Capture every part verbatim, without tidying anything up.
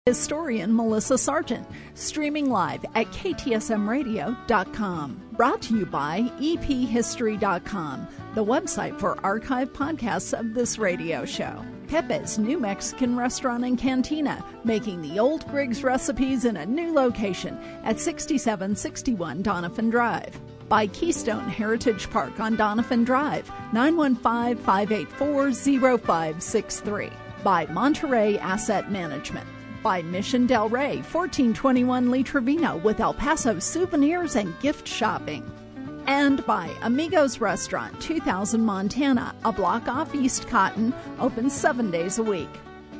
Historian Melissa Sargent, streaming live at K T S M radio dot com. Brought to you by E P history dot com, the website for archived podcasts of this radio show. Pepe's New Mexican Restaurant and Cantina, making the old Griggs recipes in a new location at sixty-seven sixty-one Donovan Drive. By Keystone Heritage Park on Donovan Drive, nine one five, five eight four, zero five six three. By Monterey Asset Management. By Mission Del Rey, fourteen twenty-one Lee Trevino, with El Paso souvenirs and gift shopping. And by Amigos Restaurant, two thousand Montana, a block off East Cotton, open seven days a week.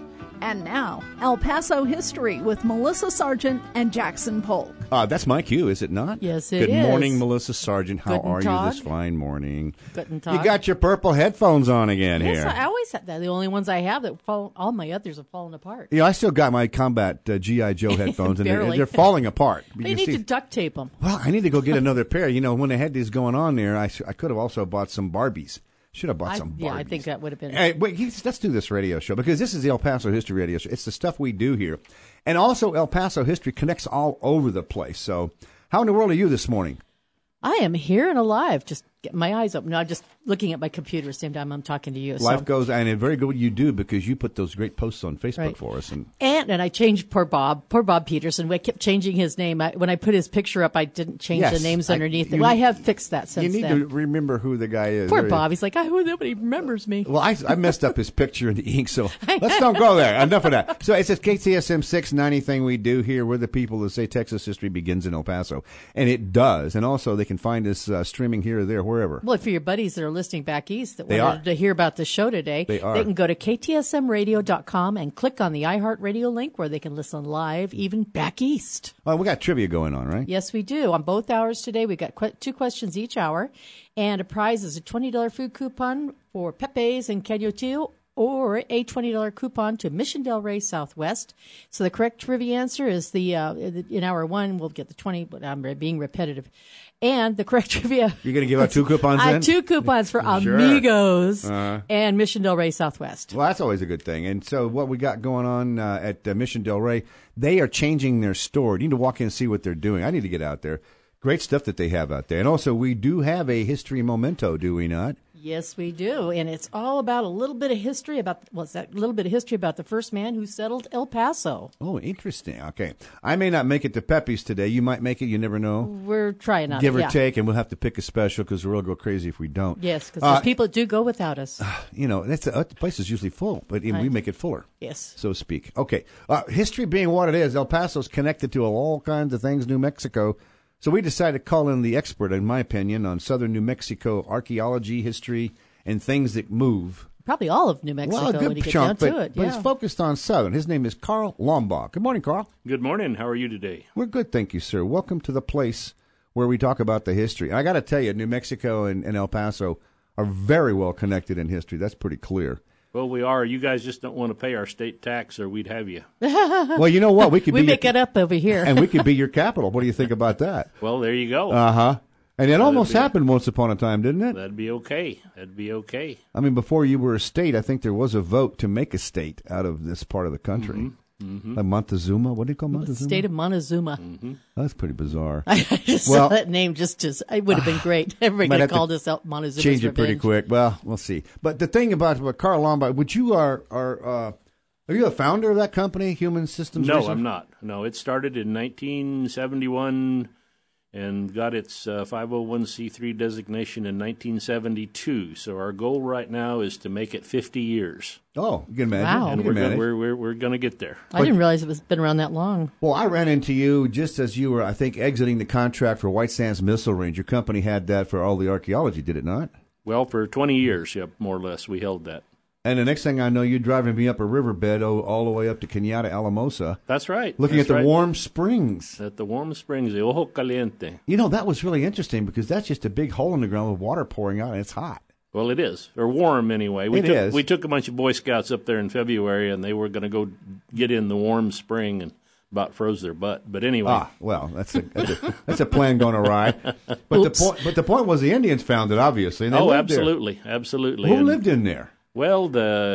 And now, El Paso History with Melissa Sargent and Jackson Polk. Uh, that's my cue, is it not? Yes, it Good is. Good morning, Melissa Sargent. How Guten are Tag. you this fine morning? Guten Tag. You got your purple headphones on again Yes, here. I always have that. The only ones I have that fall, all my others have fallen apart. Yeah, I still got my Combat uh, G I. Joe headphones, and they're, Barely. they're falling apart. They You need see- to duct tape them. Well, I need to go get another pair. You know, when they had these going on there, I, sh- I could have also bought some Barbies. Should have bought I, some Barbies. yeah, I think that would have been. Hey, wait, he's- let's do this radio show, because this is the El Paso History Radio Show. It's the stuff we do here. And also, El Paso History connects all over the place. So how in the world are you this morning? I am here and alive. Just get my eyes open. No, I'm just looking at my computer at the same time I'm talking to you. Life so. goes, and it's very good what you do, because you put those great posts on Facebook Right. for us. And And and I changed poor Bob, poor Bob Peterson. We kept changing his name. I, when I put his picture up, I didn't change Yes, the names I- underneath it. you- Well, I have fixed that you since need then. to remember who the guy is. Poor There- Bob. He's like, oh, nobody remembers me. Well, I, I messed up his picture in the ink, so let's don't go there. Enough of that. So it says K T S M six ninety thing we do here. We're the people that say Texas history begins in El Paso. And it does. And also they can find us uh, streaming here or there, wherever. Well, for your buddies that are listening back east that They wanted are. to hear about the show today, They are. they can go to K T S M radio dot com and click on the iHeartRadio link where they can listen live, even back east. Oh, we got trivia going on, right? Yes, we do. On both hours today, we got qu- two questions each hour, and a prize is a twenty dollars food coupon for Pepe's in Cañotillo, or a twenty dollars coupon to Mission Del Rey Southwest. So the correct trivia answer is the, uh, in hour one, we'll get the twenty, but I'm being repetitive. And the correct trivia. You're going to give out two coupons I then? have two coupons for Sure. Amigos Uh-huh. and Mission Del Rey Southwest. Well, that's always a good thing. And so what we got going on uh, at uh, Mission Del Rey, they are changing their store. You need to walk in and see what they're doing. I need to get out there. Great stuff that they have out there. And also, we do have a history memento, do we not? Yes, we do. And it's all about a little bit of history about, what's that, a little bit of history about the first man who settled El Paso. Oh, interesting. Okay. I may not make it to Pepe's today. You might make it. You never know. We're trying on Give it, or yeah. take, and we'll have to pick a special because we'll go crazy if we don't. Yes, because Uh, there's people that do go without us. You know, that's uh, the place is usually full, but we Right. make it fuller. Yes. So to speak. Okay. Uh, history being what it is, El Paso's connected to all kinds of things, New Mexico. So we decided to call in the expert, in my opinion, on southern New Mexico archaeology, history, and things that move. Probably all of New Mexico Well, a when good you get chunk, down but, to it. but Yeah. it's focused on southern. His name is Carl Lombach. Good morning, Carl. Good morning. How are you today? We're good, thank you, sir. Welcome to the place where we talk about the history. And I got to tell you, New Mexico and, and El Paso are very well connected in history. That's pretty clear. Well, we are. You guys just don't want to pay our state tax, or we'd have you. Well, you know what? We could we be make your, it up over here. and we could be your capital. What do you think about that? Well, there you go. Uh huh. And it almost be- happened once upon a time, didn't it? That'd be okay. That'd be okay. I mean, before you were a state, I think there was a vote to make a state out of this part of the country. Mm-hmm. Mm-hmm. Like Montezuma. What do you call the Montezuma? state of Montezuma. Mm-hmm. That's pretty bizarre. I just Well- saw that name just to, it would have been great. Everybody Might could have have to called us out Montezuma's Change it pretty Revenge. quick. Well, we'll see. But the thing about, about Carl Lombard, would you are are uh, are you a founder of that company, Human Systems? No, Research? I'm not. No, it started in nineteen seventy-one and got its uh, five oh one c three designation in nineteen seventy-two. So our goal right now is to make it fifty years. Oh, you can imagine. Wow. You And can we're, imagine. go- we're, we're, we're going to get there. I didn't realize it was been around that long. Well, I ran into you just as you were, I think, exiting the contract for White Sands Missile Range. Your company had that for all the archaeology, did it not? Well, for twenty years, yep, more or less, we held that. And the next thing I know, you're driving me up a riverbed oh, all the way up to Cañada Alamosa, That's right. looking That's at the right. warm springs. At the warm springs, the Ojo Caliente. You know, that was really interesting because that's just a big hole in the ground with water pouring out, and it's hot. Well, it is, or warm anyway. We It took, is. We took a bunch of Boy Scouts up there in February, and they were going to go get in the warm spring and about froze their butt. But anyway, Ah, well, that's a that's a, that's a plan going awry. But the Oops. point, but the point was the Indians found it, obviously. And they oh, lived there. absolutely, absolutely. Who And, lived in there? Well, the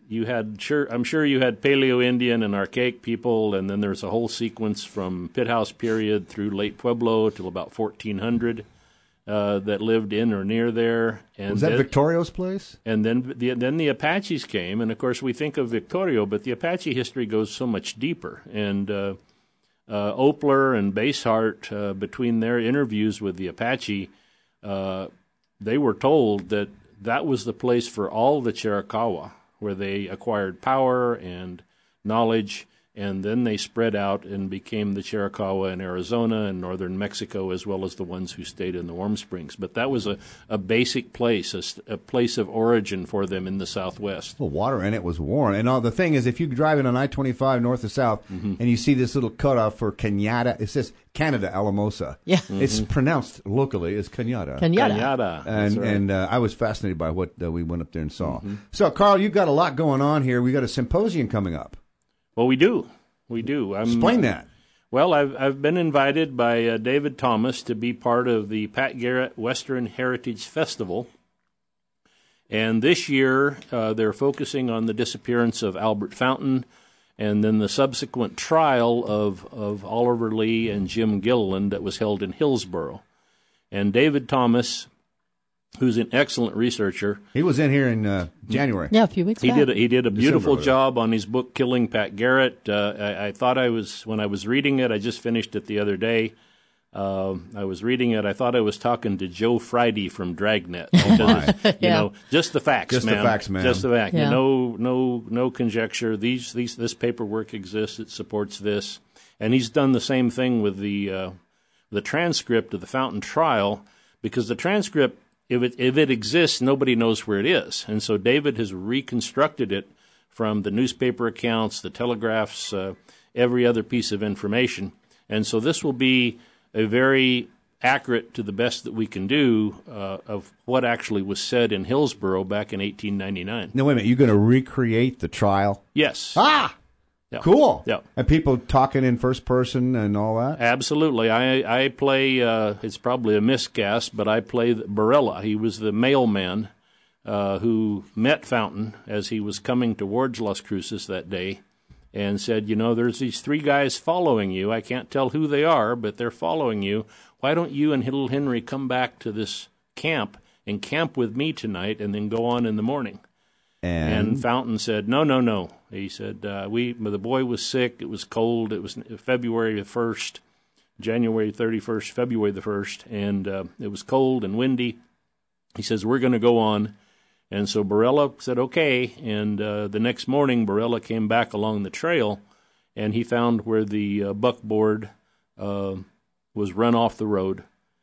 you had sure I'm sure you had Paleo-Indian and Archaic people, and then there's a whole sequence from Pit House period through late Pueblo till about fourteen hundred uh, that lived in or near there. And was that then, Victorio's place? And then the then the Apaches came, and of course we think of Victorio, but the Apache history goes so much deeper. And uh, uh, Opler and Basehart, uh, between their interviews with the Apache, uh, they were told that that was the place for all the Chiricahua, where they acquired power and knowledge, and then they spread out and became the Chiricahua in Arizona and northern Mexico, as well as the ones who stayed in the Warm Springs. But that was a, a basic place, a, a place of origin for them in the Southwest. Well, water in it was warm. And all, the thing is, if you're driving on I twenty-five north to south, mm-hmm. and you see this little cutoff for Cañada, it says Canada Alamosa. Yeah. Mm-hmm. It's pronounced locally as Cañada. Cañada. Cañada. And, right. and uh, I was fascinated by what uh, we went up there and saw. Mm-hmm. So, Carl, you've got a lot going on here. We've got a symposium coming up. Well, we do. We do. I'm, Explain that. Well, I've I've been invited by uh, David Thomas to be part of the Pat Garrett Western Heritage Festival. And this year, uh, they're focusing on the disappearance of Albert Fountain and then the subsequent trial of, of Oliver Lee and Jim Gilliland that was held in Hillsboro. And David Thomas, who's an excellent researcher. He was in here in uh, January. Yeah, a few weeks he back. Did a, he did a beautiful December, job on his book, Killing Pat Garrett. Uh, I, I thought I was, when I was reading it, I just finished it the other day. Uh, I was reading it. I thought I was talking to Joe Friday from Dragnet. Because, you Yeah. know, just the facts, Just the man. facts, man. Just the facts. Yeah. No, no, no conjecture. These, these, this paperwork exists. It supports this, and he's done the same thing with the uh, the transcript of the Fountain trial, because the transcript, if it if it exists, nobody knows where it is, and so David has reconstructed it from the newspaper accounts, the telegraphs, uh, every other piece of information, and so this will be a very accurate, to the best that we can do, uh, of what actually was said in Hillsboro back in eighteen ninety-nine. No, wait a minute. You're going to recreate the trial? Yes. Ah! Yeah. Cool. Yeah. And people talking in first person and all that? Absolutely. I I play, uh, it's probably a miscast, but I play Barella. He was the mailman uh, who met Fountain as he was coming towards Las Cruces that day and said, you know, there's these three guys following you. I can't tell who they are, but they're following you. Why don't you and Little Henry come back to this camp and camp with me tonight and then go on in the morning? And, And Fountain said, no, no, no. He said, uh, we the boy was sick. It was cold. It was February the first, January thirty-first, February the first, and uh, it was cold and windy. He says, we're going to go on. And so Barella said, okay. And uh, the next morning, Barella came back along the trail, and he found where the uh, buckboard uh, was run off the road,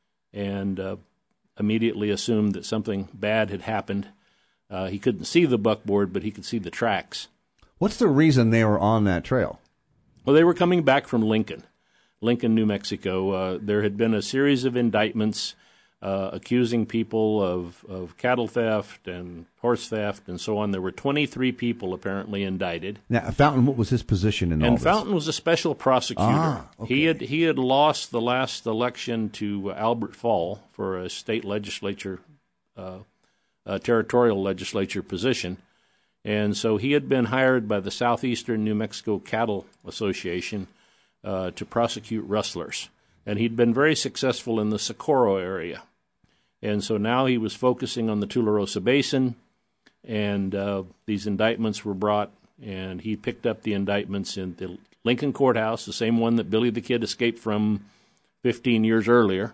and uh, immediately assumed that something bad had happened. Uh, he couldn't see the buckboard, but he could see the tracks. what's the reason they were on that trail? Well, they were coming back from Lincoln, Lincoln, New Mexico. Uh, there had been a series of indictments uh, accusing people of, of cattle theft and horse theft and so on. There were twenty-three people apparently indicted. Now, Fountain, what was his position in all And this? Fountain was a special prosecutor. Ah, okay. He had he had lost the last election to Albert Fall for a state legislature, uh, a territorial legislature position. And so he had been hired by the Southeastern New Mexico Cattle Association uh, to prosecute rustlers. And he'd been very successful in the Socorro area. And so now he was focusing on the Tularosa Basin, and uh, these indictments were brought, and he picked up the indictments in the Lincoln Courthouse, the same one that Billy the Kid escaped from fifteen years earlier.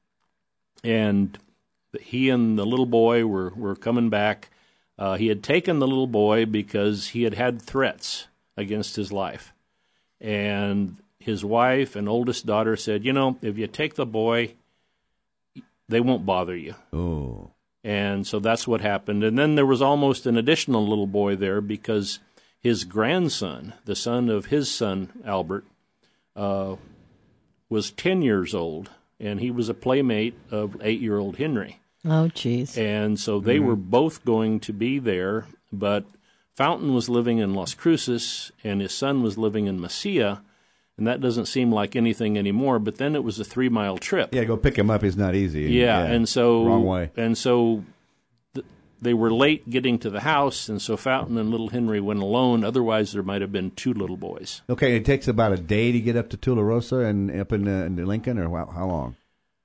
And he and the little boy were, were coming back. Uh, he had taken the little boy because he had had threats against his life. And his wife and oldest daughter said, you know, if you take the boy, they won't bother you. Oh. And so that's what happened. And then there was almost an additional little boy there because his grandson, the son of his son, Albert, uh, was ten years old, and he was a playmate of eight-year-old Henry. Oh, jeez. And so they mm-hmm. were both going to be there, but Fountain was living in Las Cruces, and his son was living in Mesilla, and that doesn't seem like anything anymore. But then it was a three-mile trip. Yeah, go pick him up is not easy. Yeah, yeah. and so Wrong way. And so th- they were late getting to the house, and so Fountain and little Henry went alone. Otherwise, there might have been two little boys. Okay, it takes about a day to get up to Tularosa and up in, uh, in Lincoln, or how, how long?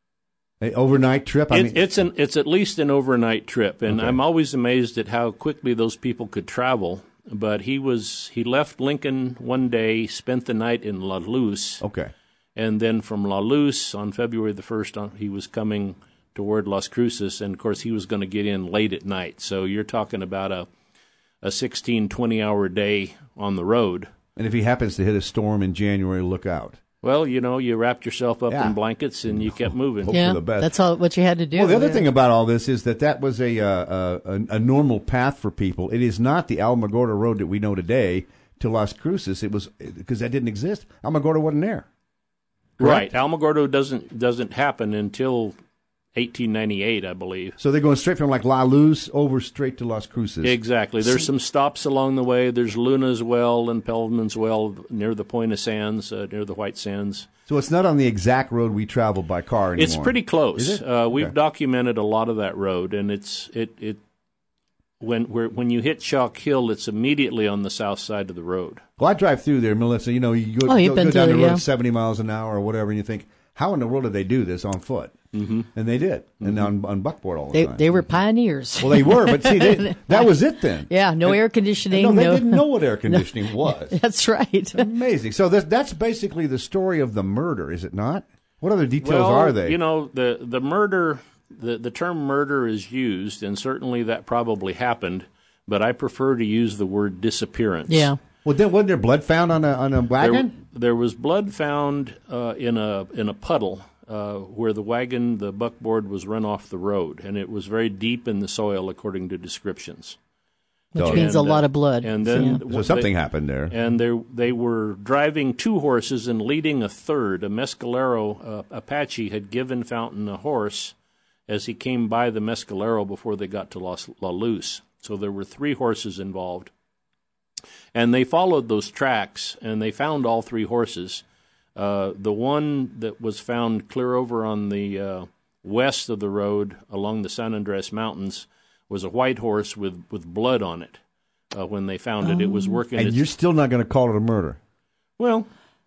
An overnight trip? I It, mean, it's an it's at least an overnight trip, and Okay. I'm always amazed at how quickly those people could travel. But he was he left Lincoln one day, spent the night in La Luz, okay. and then from La Luz on February the first, he was coming toward Las Cruces, and of course he was going to get in late at night. So you're talking about a a sixteen, twenty hour day on the road. And if he happens to hit a storm in January, look out. Well, you know, you wrapped yourself up Yeah. in blankets and you kept moving. Hope Yeah, for the best. that's all what you had to do. Well, the other yeah. thing about all this is that that was a, uh, a a normal path for people. It is not the Alamogordo Road that we know today to Las Cruces. It was because that didn't exist. Alamogordo wasn't there. Right. Alamogordo doesn't doesn't happen until eighteen ninety-eight, I believe. So they're going straight from like La Luz over straight to Las Cruces. Exactly. There's some stops along the way. There's Luna's Well and Pelman's Well near the Point of Sands, uh, near the White Sands. So it's not on the exact road we travel by car anymore. It's pretty close. Is it? Uh, we've Okay. documented a lot of that road, and it's it it when where, when you hit Chalk Hill, it's immediately on the south side of the road. Well, I drive through there, Melissa. You know, you go, Oh, you've go, been go down through the it, road yeah. at seventy miles an hour or whatever, and you think, how in the world did they do this on foot? Mm-hmm. And they did, and on, on buckboard all the They time. they were pioneers. Well, they were, but see, they, that was it then. yeah, no air conditioning. No, they no, didn't know what air conditioning was. That's right. Amazing. So that, that's basically the story of the murder, is it not? What other details well, are they? You know, the the murder, the the term murder is used, and certainly that probably happened. But I prefer to use the word disappearance. Yeah. well, then wasn't there blood found on a on a There, wagon? there was blood found uh, in a in a puddle uh, where the wagon, the buckboard, was run off the road, and it was very deep in the soil, according to descriptions. Which Oh, means And, a lot uh, of blood. And then Yeah. So something they, happened there. And they they were driving two horses and leading a third. A Mescalero uh, Apache had given Fountain a horse as he came by the Mescalero before they got to Los, La Luz. So there were three horses involved. And they followed those tracks, and they found all three horses. Uh, the one that was found clear over on the uh, west of the road along the San Andres Mountains was a white horse with, with blood on it. Uh, when they found it, it was working. And its, you're still not going to call it a murder. well,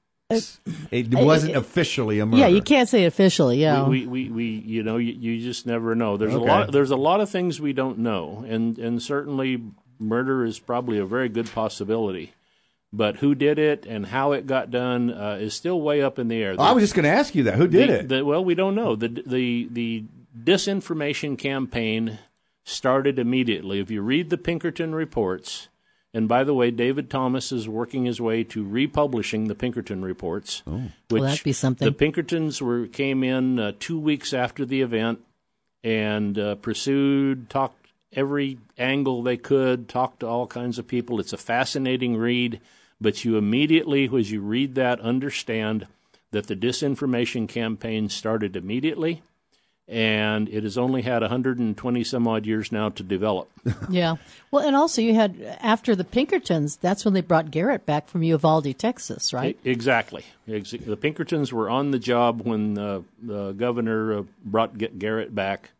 It wasn't officially a murder. Yeah, you can't say officially. Yeah. we, we, we, we you know, you, you just never know. There's Okay. a lot. There's a lot of things we don't know, and and certainly murder is probably a very good possibility. But who did it and how it got done uh, is still way up in the air. Oh, I was just going to ask you that. Who did the, it? the- well, we don't know. The the the disinformation campaign started immediately. If you read the Pinkerton reports, and by the way, David Thomas is working his way to republishing the Pinkerton reports. Oh. Which Well, that'd be something. The Pinkertons were came in uh, two weeks after the event and uh, pursued, talked every angle they could, talked to all kinds of people. It's a fascinating read, but you immediately, as you read that, understand that the disinformation campaign started immediately, and it has only had one hundred twenty some odd years now to develop. Yeah. Well, and also you had, after the Pinkertons, that's when they brought Garrett back from Uvalde, Texas, right? E- Exactly. Ex- The Pinkertons were on the job when uh, the governor uh, brought G- Garrett back,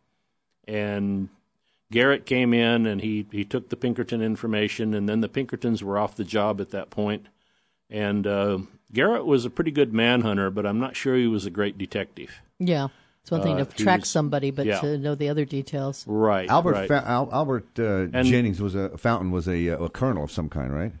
and Garrett came in and he, he took the Pinkerton information, and then the Pinkertons were off the job at that point. And uh, Garrett was a pretty good manhunter, but I'm not sure he was a great detective. Yeah. It's one thing Uh, to he track was- somebody, but yeah. to know the other details. Right. Albert right. Fa- Al- Albert uh, And- Jennings was a Fountain was a, a colonel of some kind, right?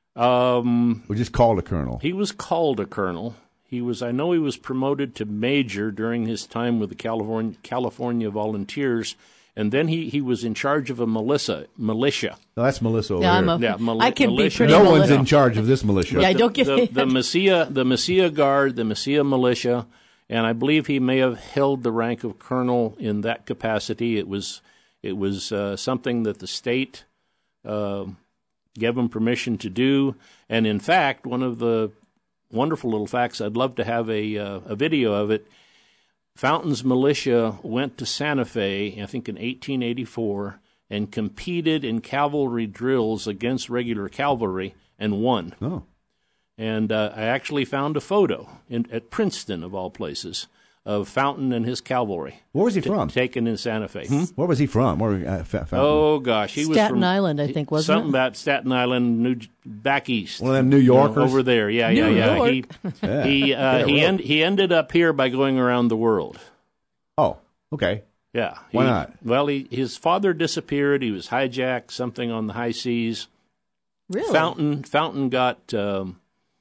Um, Or just called a colonel. he was called a colonel. He was. I know he was promoted to major during his time with the California California Volunteers, and then he, he was in charge of a militia. Militia. No, that's Melissa over Yeah, here. I'm a, Yeah, mili- I can militia. be pretty no mali- one's in charge of this militia. Yeah, don't get the, the Messia, the Messia Guard, the Messia Militia, and I believe he may have held the rank of colonel in that capacity. It was it was uh, something that the state uh, gave him permission to do, and in fact, one of the wonderful little facts, I'd love to have a uh, a video of it. Fountain's militia went to Santa Fe, I think in eighteen eighty-four, and competed in cavalry drills against regular cavalry and won. Oh. And uh, I actually found a photo in, at Princeton, of all places, of Fountain and his cavalry. Where was he t- from? Taken in Santa Fe. Hmm? Where was he from? Where, uh, F- oh gosh, he Staten was from Island, I think, wasn't something it? about Staten Island, New back east. One of them New You know, Yorkers over there. Yeah, New yeah, yeah. York. He Yeah. he uh, Yeah, he well. end, he ended up here by going around the world. Oh, okay. Yeah. Why He- not? Well, he, his father disappeared. He was hijacked, something on the high seas. Really? Fountain Fountain got um,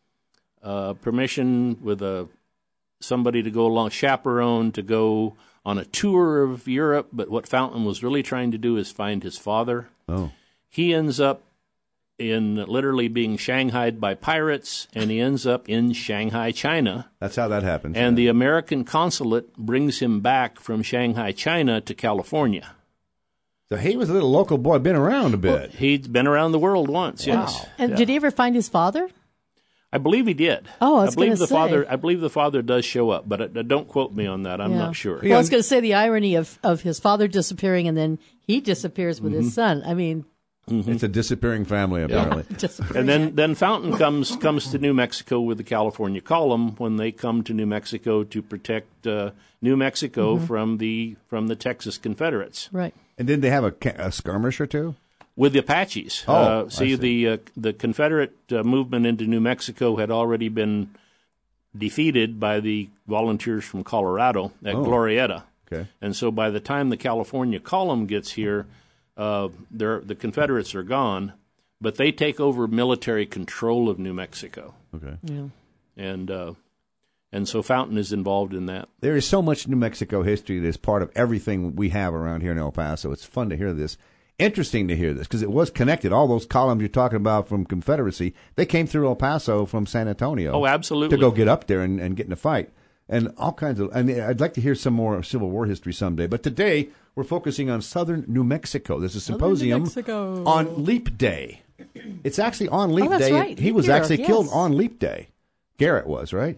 uh, permission with a somebody to go along, chaperone to go on a tour of Europe. But what Fountain was really trying to do is find his father. Oh. He ends up in literally being shanghaied by pirates, and he ends up in Shanghai, China. That's how that happens. And yeah. the American consulate brings him back from Shanghai, China to California. So he was a little local boy, been around a bit. He'd been around the world once, yes. And Yeah. did he ever find his father? I believe he did. Oh, I was believe gonna the say. father. I believe the father does show up, but uh, don't quote me on that. I'm Yeah. not sure. Well, I was going to say the irony of, of his father disappearing and then he disappears with Mm-hmm. his son. I mean, It's a disappearing family, apparently. disappearing. And then, then Fountain comes comes to New Mexico with the California Column when they come to New Mexico to protect uh, New Mexico Mm-hmm. from the from the Texas Confederates Right. And did they have a, ca- a skirmish or two? with the Apaches. Oh, uh, I see, see. the uh, the Confederate uh, movement into New Mexico had already been defeated by the volunteers from Colorado at Oh. Glorieta. Okay. And so by the time the California Column gets here, uh, they're- the Confederates are gone, but they take over military control of New Mexico. Okay. Yeah. And uh, and so Fountain is involved in that. There is so much New Mexico history that's part of everything we have around here in El Paso. It's fun to hear this. Interesting to hear this because it was connected. All those columns you're talking about from Confederacy, they came through El Paso from San Antonio. Oh, absolutely. To go get up there and, and get in a fight. And all kinds of, and I'd like to hear some more Civil War history someday. But today, we're focusing on southern New Mexico. There's a symposium Mexico. on Leap Day. It's actually on Leap Oh, that's Day. right. He Leap was year, actually yes. killed on Leap Day. Garrett was, right?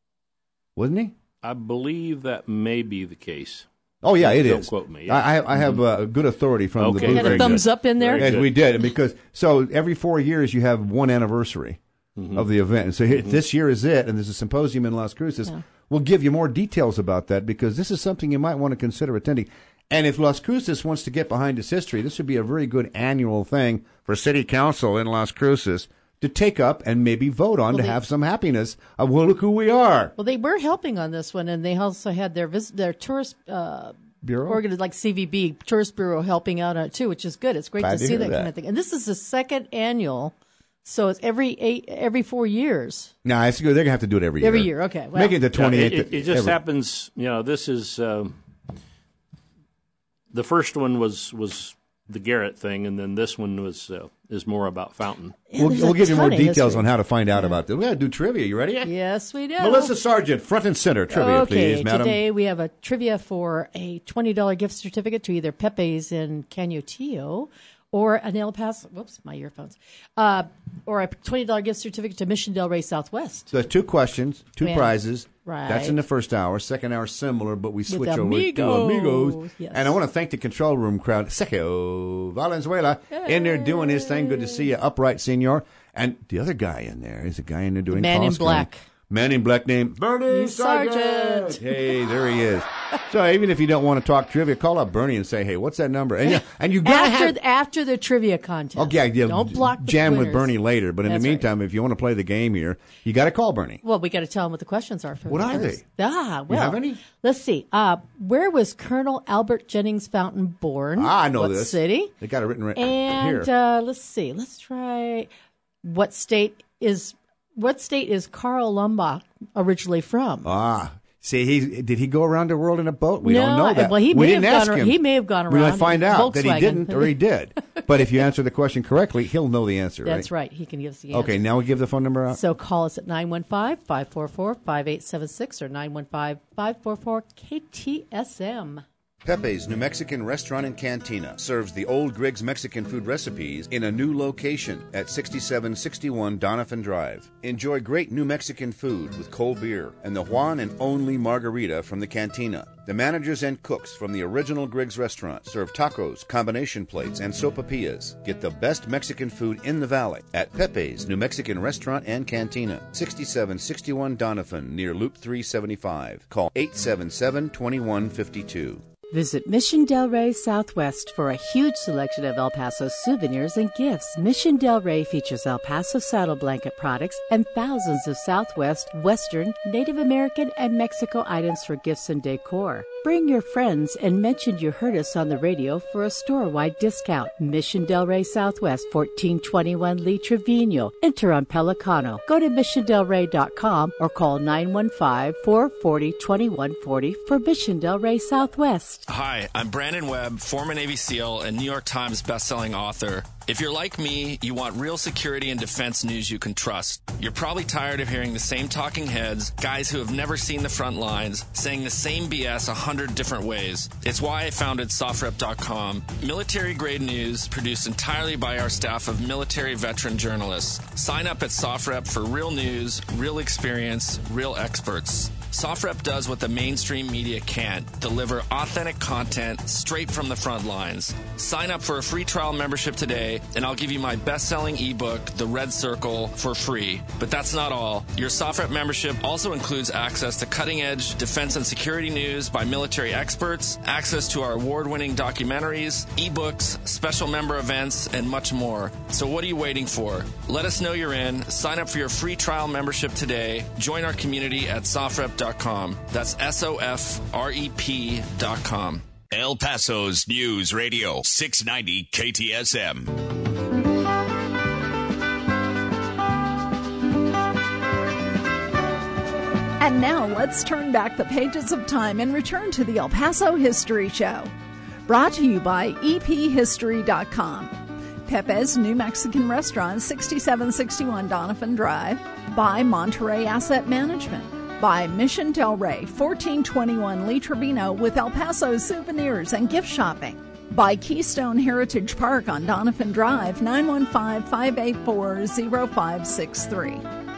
Wasn't he? I believe that may be the case. Oh, yeah, it Don't is. quote me, yeah. I, I I have uh, good authority from Okay. the You Blue Had a Ring. thumbs up in there? Very Yes, good. we did because so every four years you have one anniversary of the event. And so here, this year is it, and there's a symposium in Las Cruces. Yeah. We'll give you more details about that because this is something you might want to consider attending. And if Las Cruces wants to get behind its history, this would be a very good annual thing for City Council in Las Cruces to take up and maybe vote on Well, to they- have some happiness of, well, look who we are. Well, they were helping on this one, and they also had their vis- their tourist uh, Bureau? organ like C V B Tourist Bureau helping out on it too, which is good. It's great Glad to to see hear that, that. kind of thing. And this is the second annual, so it's every eight every four years. Nah, it's good. They're going to have to do it every year. Every year, okay. Well, Make it the Yeah, twenty-eighth. it, it, it just every- happens, you know, this is, um, the first one was, was the Garrett thing, and then this one was uh, is more about Fountain. Yeah, We'll, there's we'll a give you more ton of details history. on how to find out about this. We got to do trivia. You ready? Yes, we do. Melissa Sargent, front and center. Trivia, okay, please, madam. today we have a trivia for a twenty dollars gift certificate to either Pepe's in Canutillo or an El Paso, whoops, my earphones, uh, or a twenty dollars gift certificate to Mission Del Rey Southwest. So there's two questions, two Yeah. prizes. Right. That's in the first hour. Second hour similar, but we switch over to Amigos. Amigos. Yes. And I want to thank the control room crowd. Sergio Valenzuela in there doing his thing. Good to see you, upright senor. And the other guy in there is a guy in there doing Man in costume. black. Man in black named Bernie Sargent. Sargent. Hey, there he is. So even if you don't want to talk trivia, call up Bernie and say, "Hey, what's that number?" And you, and you gotta After have. after the trivia contest. Okay, yeah, Don't block the jam with winners. Bernie later. But in That's the right. meantime, if you want to play the game here, you got to call Bernie. Well, we got to tell them what the questions are first. What are first. they? Ah, well, have any? Let's see. Uh, where was Colonel Albert Jennings Fountain born? Ah, I know what this. city? They got it written right And here. uh, let's see. Let's try. What state is what state is Carl Lumbach originally from? Ah, see, he did he go around the world in a boat? We No, don't know that. well, he we may didn't have ask gone ar- him. he may have gone We around might find in out that he Volkswagen. didn't or he did. But if you answer the question correctly, he'll know the answer. That's right. right. He can give us the answer. Okay, now we give the phone number out. So call us at nine one five, five four four, five eight seven six or nine one five, five four four, K T S M. Pepe's New Mexican Restaurant and Cantina serves the old Griggs Mexican food recipes in a new location at sixty-seven sixty-one Donovan Drive. Enjoy great New Mexican food with cold beer and the one and only margarita from the Cantina. The managers and cooks from the original Griggs restaurant serve tacos, combination plates, and sopapillas. Get the best Mexican food in the valley at Pepe's New Mexican Restaurant and Cantina, sixty-seven sixty-one Donovan, near Loop three seventy-five. Call eight seven seven, two one five two. Visit Mission Del Rey Southwest for a huge selection of El Paso souvenirs and gifts. Mission Del Rey features El Paso saddle blanket products and thousands of Southwest, Western, Native American, and Mexico items for gifts and decor. Bring your friends and mention you heard us on the radio for a store-wide discount. Mission Del Rey Southwest, fourteen twenty-one Lee Trevino. Enter on Pelicano. Go to mission del rey dot com or call nine one five, four four zero, two one four zero for Mission Del Rey Southwest. Hi, I'm Brandon Webb, former Navy SEAL and New York Times bestselling author. If you're like me, you want real security and defense news you can trust. You're probably tired of hearing the same talking heads, guys who have never seen the front lines, saying the same B S a hundred different ways. It's why I founded Sofrep dot com. Military-grade news produced entirely by our staff of military veteran journalists. Sign up at Sofrep for real news, real experience, real experts. Sofrep does what the mainstream media can't, deliver authentic content straight from the front lines. Sign up for a free trial membership today, and I'll give you my best-selling ebook, The Red Circle, for free. But that's not all. Your Sofrep membership also includes access to cutting-edge defense and security news by military experts, access to our award-winning documentaries, ebooks, special member events, and much more. So what are you waiting for? Let us know you're in. Sign up for your free trial membership today. Join our community at Sofrep dot com. That's S O F R E P dot com. El Paso's News Radio, six ninety K T S M. And now let's turn back the pages of time and return to the El Paso History Show. Brought to you by E P history dot com. Pepe's New Mexican Restaurant, sixty-seven sixty-one Donovan Drive. By Monterey Asset Management. By Mission Del Rey, fourteen twenty-one Lee Trevino, with El Paso souvenirs and gift shopping. By Keystone Heritage Park on Donovan Drive, nine one five, five eight four, zero five six three.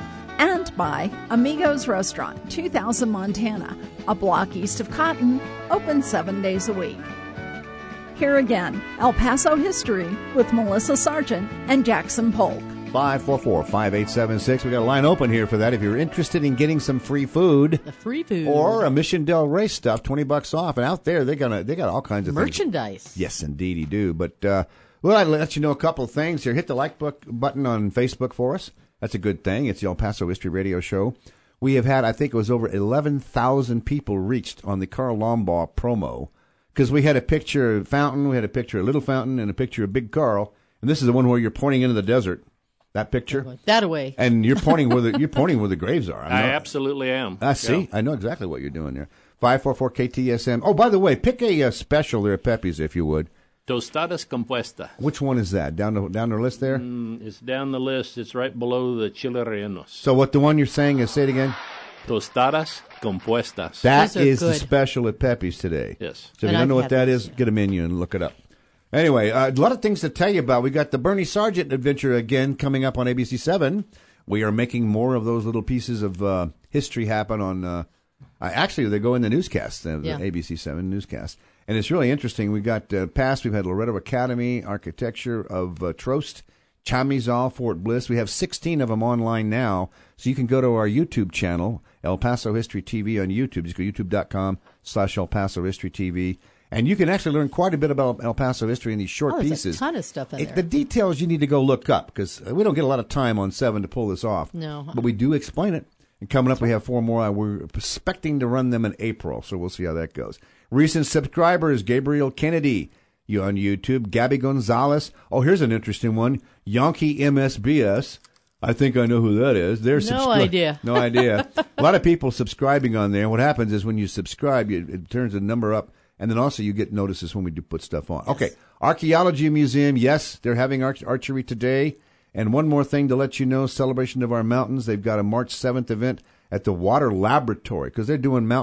And by Amigos Restaurant, two thousand Montana, a block east of Cotton, open seven days a week. Here again, El Paso History with Melissa Sargent and Jackson Polk. five four four, five eight seven six. We got a line open here for that. If you're interested in getting some free food, the free food, or a Mission Del Rey stuff, twenty bucks off. And out there, they got a, they got all kinds of merchandise. Things. Yes, indeed, you do. But uh, well, I'd let you know a couple of things here. Hit the like book button on Facebook for us. That's a good thing. It's the El Paso History Radio Show. We have had, I think it was over eleven thousand people reached on the Carl Lombaugh promo, because we had a picture of Fountain, we had a picture of Little Fountain, and a picture of Big Carl. And this is the one where you're pointing into the desert. That picture, that away, and you're pointing where the you're pointing where the graves are. I, I absolutely am. I see. Yeah. I know exactly what you're doing there. Five four four K T S M. Oh, by the way, pick a uh, special there at Pepe's if you would. Tostadas compuestas. Which one is that? Down the down the list there. Mm, it's down the list. It's right below the chile rellenos. So what the one you're saying is? Say it again. Tostadas compuestas. That is good. The special at Pepe's today. Yes. So if and you don't I've know what that this, is, yeah. Get a menu and look it up. Anyway, uh, a lot of things to tell you about. We got the Bernie Sargent adventure again coming up on A B C seven. We are making more of those little pieces of uh, history happen on. Uh, actually, they go in the newscast, uh, yeah. the A B C seven newscast, and it's really interesting. We got uh, past. We've had Loretto Academy, Architecture of uh, Trost, Chamizal, Fort Bliss. We have sixteen of them online now, so you can go to our YouTube channel, El Paso History T V on YouTube. Just go youtube dot com slash El Paso History T V. And you can actually learn quite a bit about El Paso history in these short oh, there's pieces. A ton of stuff in it, there. The details you need to go look up, because we don't get a lot of time on seven to pull this off. No. But we do explain it. And coming up, we have four more. We're expecting to run them in April, so we'll see how that goes. Recent subscribers, Gabriel Kennedy, you on YouTube. Gabby Gonzalez. Oh, here's an interesting one. Yonky M S B S. I think I know who that is. They're no subscri- idea. No idea. A lot of people subscribing on there. What happens is when you subscribe, you, it turns the number up. And then also you get notices when we do put stuff on. Yes. Okay, Archaeology Museum, yes, they're having arch- archery today. And one more thing to let you know, Celebration of Our Mountains. They've got a March seventh event at the Water Laboratory, because they're doing mountains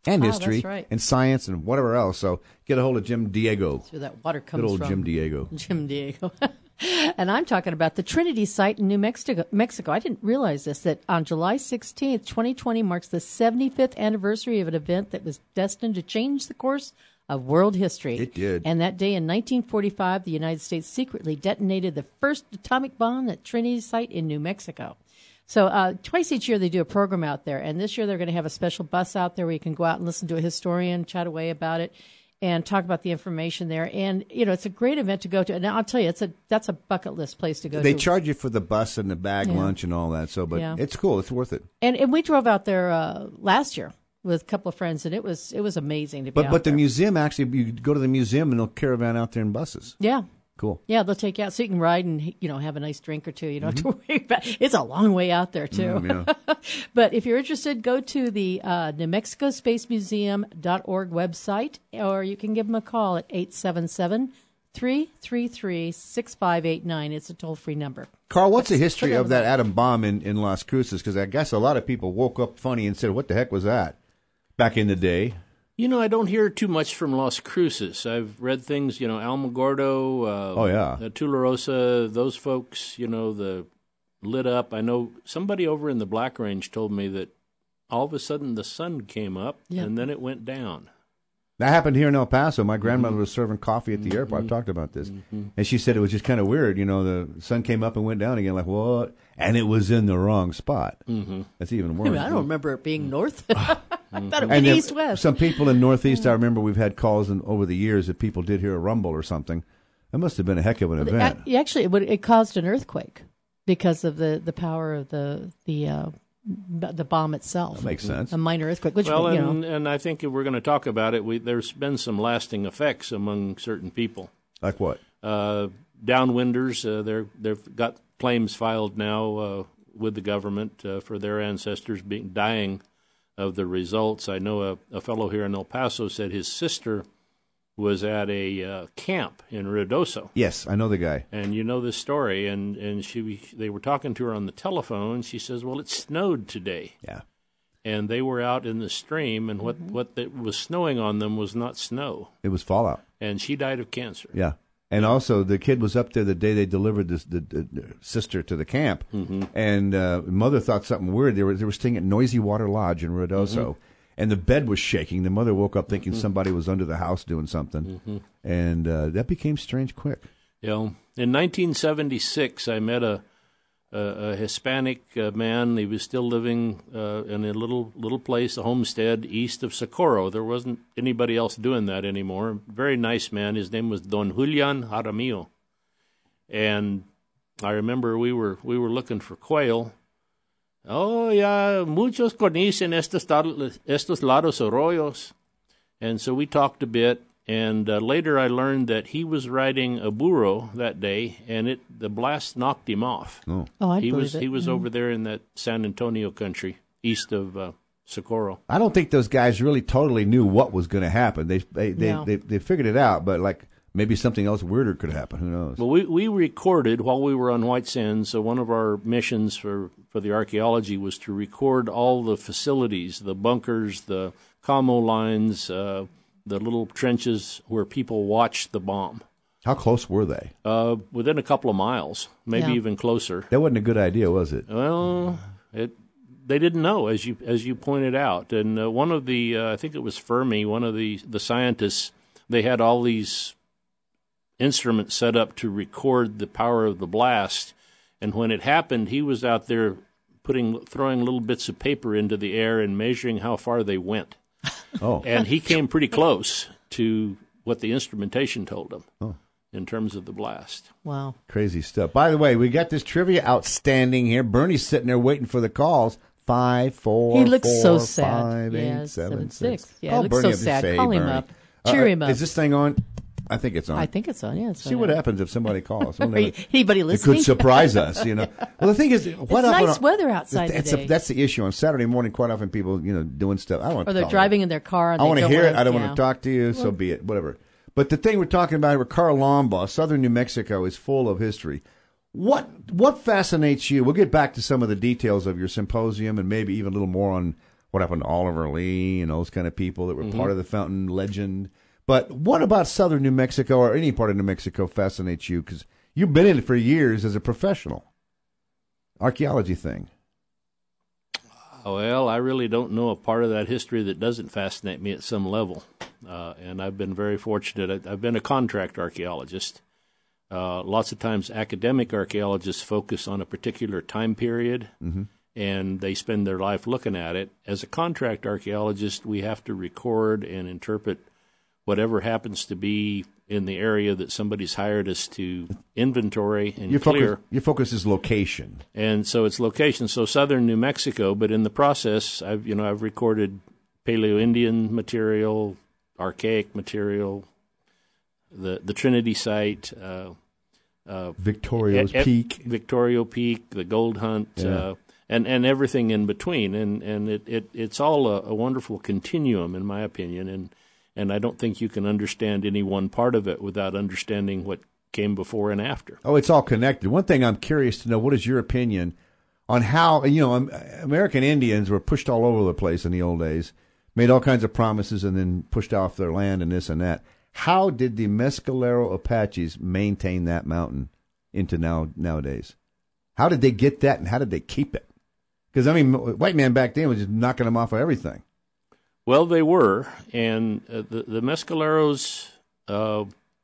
and Oh, history that's right. and science and whatever else. So get a hold of Jim Diego. That's where that water comes Good old from. Jim Diego. Jim Diego. And I'm talking about the Trinity site in New Mexico. Mexico. I didn't realize this, that on July sixteenth, twenty twenty marks the seventy-fifth anniversary of an event that was destined to change the course of world history. It did. And that day in nineteen forty-five, the United States secretly detonated the first atomic bomb at Trinity site in New Mexico. So uh, twice each year they do a program out there, and this year they're going to have a special bus out there where you can go out and listen to a historian, chat away about it, and talk about the information there. And, you know, it's a great event to go to. And I'll tell you, it's a that's a bucket list place to go They to. charge you for the bus and the bag Yeah. lunch and all that. So, but Yeah. it's cool. It's worth it. And and we drove out there uh, last year with a couple of friends, and it was it was amazing to be But out but the there. museum actually, you go to the museum and they'll caravan out there in buses. Yeah. Cool. Yeah, they'll take you out so you can ride and, you know, have a nice drink or two. You don't have to worry about it. It's a long way out there, too. Mm, yeah. But if you're interested, go to the uh, New Mexico Space Museum dot org website, or you can give them a call at eight seven seven, three three three, six five eight nine. It's a toll-free number. Carl, what's the Let's history put it of on that the- atom bomb in, in Las Cruces? Because I guess a lot of people woke up funny and said, what the heck was that back in the day? You know, I don't hear too much from Las Cruces. I've read things, you know, Alamogordo, uh, Oh, yeah. uh, Tularosa, those folks, you know, the lit up. I know somebody over in the Black Range told me that all of a sudden the sun came up Yeah. and then it went down. That happened here in El Paso. My grandmother was serving coffee at the airport. I've talked about this. And she said it was just kind of weird. You know, the sun came up and went down again. Like, what? And it was in the wrong spot. Mm-hmm. That's even worse. I, mean, I don't remember it being north. I thought it was And there- east-west. some people in Northeast, I remember we've had calls in, over the years that people did hear a rumble or something. That must have been a heck of an Well, event. it- Actually, it, would, it caused an earthquake because of the, the power of the the uh, b- the bomb itself. That makes sense. A minor earthquake, which Well, you know, and, and I think if we're going to talk about it, we, there's been some lasting effects among certain people. Like what? Uh, downwinders, uh, they're, they've got claims filed now uh, with the government uh, for their ancestors being dying of the results. I know a, a fellow here in El Paso said his sister was at a uh, camp in Ruidoso. Yes, I know the guy. And you know this story, and, and she they were talking to her on the telephone. She says, well, it snowed today. Yeah. And they were out in the stream, and what, what the, was snowing on them was not snow. It was fallout. And she died of cancer. Yeah. And also, the kid was up there the day they delivered this, the, the, the sister to the camp, Mm-hmm. and uh, mother thought something weird. They were they were staying at Noisy Water Lodge in Ruidoso, Mm-hmm. and the bed was shaking. The mother woke up thinking somebody was under the house doing something, Mm-hmm. and uh, that became strange quick. You know, in nineteen seventy-six, I met a a, a Hispanic uh, man. He was still living uh, in a little little place, a homestead east of Socorro. There wasn't anybody else doing that anymore. Very nice man. His name was Don Julian Jaramillo, and I remember we were we were looking for quail. Oh, yeah, muchos conocen estos estos lados arroyos, and so we talked a bit. And uh, later I learned that he was riding a burro that day, and it the blast knocked him off. Oh, oh, I he believe was it. he was Mhm. over there in that San Antonio country, east of uh, Socorro. I don't think those guys really totally knew what was going to happen. They they, they No. they they figured it out, but like maybe something else weirder could happen. Who knows? Well, we we recorded while we were on White Sands. So one of our missions for, for the archaeology was to record all the facilities, the bunkers, the commo lines, uh, the little trenches where people watched the bomb. How close were they? Uh, within a couple of miles, maybe Yeah. even closer. That wasn't a good idea, was it? Well, it they didn't know, as you as you pointed out. And uh, one of the uh, I think it was Fermi, one of the the scientists. They had all these instruments set up to record the power of the blast. And when it happened, he was out there putting throwing little bits of paper into the air and measuring how far they went. Oh, And he came pretty close to what the instrumentation told him Oh. in terms of the blast. Wow. crazy stuff. By the way, we got this trivia outstanding here. Bernie's sitting there waiting for the calls. Five, four, He looks four, so sad. five, eight, Yeah, seven, seven, six. six. Yeah, Call he looks Bernie so up and sad. say, Call him Bernie. up. Cheer Uh, him up. Is this thing on? I think it's on. I think it's on. Yeah. It's See on, what yeah. happens if somebody calls. We'll Are never- you- anybody it listening? could surprise us, you know. Well, the thing is, what It's often- nice weather outside that's today. A, that's the issue on Saturday morning. Quite often, people, you know, doing stuff. I don't want Or to they're call driving it. in their car. And I they want to don't hear it. wanna- I don't yeah. want to talk to you. So be it. Whatever. But the thing we're talking about here, Carl Lombaugh, Southern New Mexico, is full of history. What what fascinates you? We'll get back to some of the details of your symposium and maybe even a little more on what happened to Oliver Lee and those kind of people that were mm-hmm. part of the Fountain legend. But what about southern New Mexico or any part of New Mexico fascinates you? Because you've been in it for years as a professional. Archaeology thing. Well, I really don't know a part of that history that doesn't fascinate me at some level. Uh, and I've been very fortunate. I've been a contract archaeologist. Uh, lots of times academic archaeologists focus on a particular time period, mm-hmm. and they spend their life looking at it. As a contract archaeologist, we have to record and interpret whatever happens to be in the area that somebody's hired us to inventory and your clear. Focus, your focus is location. And so it's location. So southern New Mexico, but in the process, I've you know I've recorded Paleo-Indian material, archaic material, the the Trinity site, uh, uh, Victorio's e- Peak, Victorio Peak, the Gold Hunt, yeah. uh, and and everything in between. And and it, it it's all a, a wonderful continuum, in my opinion. And And I don't think you can understand any one part of it without understanding what came before and after. Oh, it's all connected. One thing I'm curious to know, what is your opinion on how, you know, American Indians were pushed all over the place in the old days, made all kinds of promises and then pushed off their land and this and that. How did the Mescalero Apaches maintain that mountain into now nowadays? How did they get that and how did they keep it? Because, I mean, white man back then was just knocking them off of everything. Well, they were, and uh, the, the Mescaleros uh,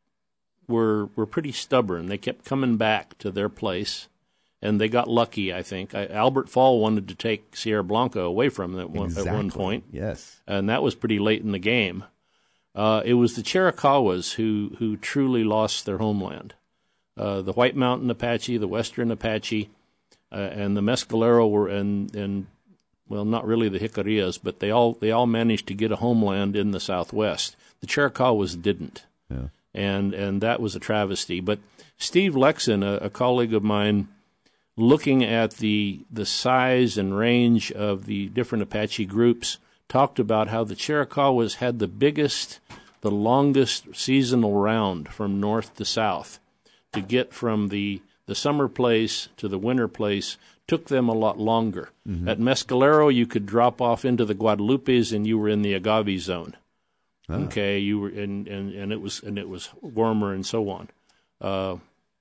were were pretty stubborn. They kept coming back to their place, and they got lucky, I think. I, Albert Fall wanted to take Sierra Blanca away from them at one, exactly. at one point. Yes. And that was pretty late in the game. Uh, it was the Chiricahuas who, who truly lost their homeland. Uh, the White Mountain Apache, the Western Apache, uh, and the Mescalero were, and, and well, not really the Jicarillas, but they all they all managed to get a homeland in the Southwest. The Chiricahuas didn't, yeah. and and that was a travesty. But Steve Lexon, a, a colleague of mine, looking at the the size and range of the different Apache groups, talked about how the Chiricahuas had the biggest, the longest seasonal round from north to south. To get from the, the summer place to the winter place took them a lot longer. Mm-hmm. At Mescalero, you could drop off into the Guadalupes and you were in the agave zone. Oh. Okay, you were in, and, and it was and it was warmer and so on. Uh,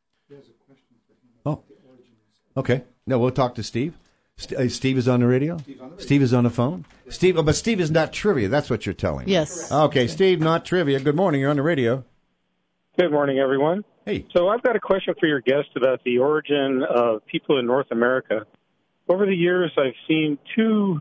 oh, okay. No, we'll talk to Steve. St- uh, Steve is on the radio. Steve, on the radio. Steve is on the phone. Steve, oh, but Steve is not trivia. That's what you're telling me. Yes. Okay, Steve, not trivia. Good morning. You're on the radio. Good morning, everyone. Hey. So I've got a question for your guest about the origin of people in North America. Over the years, I've seen two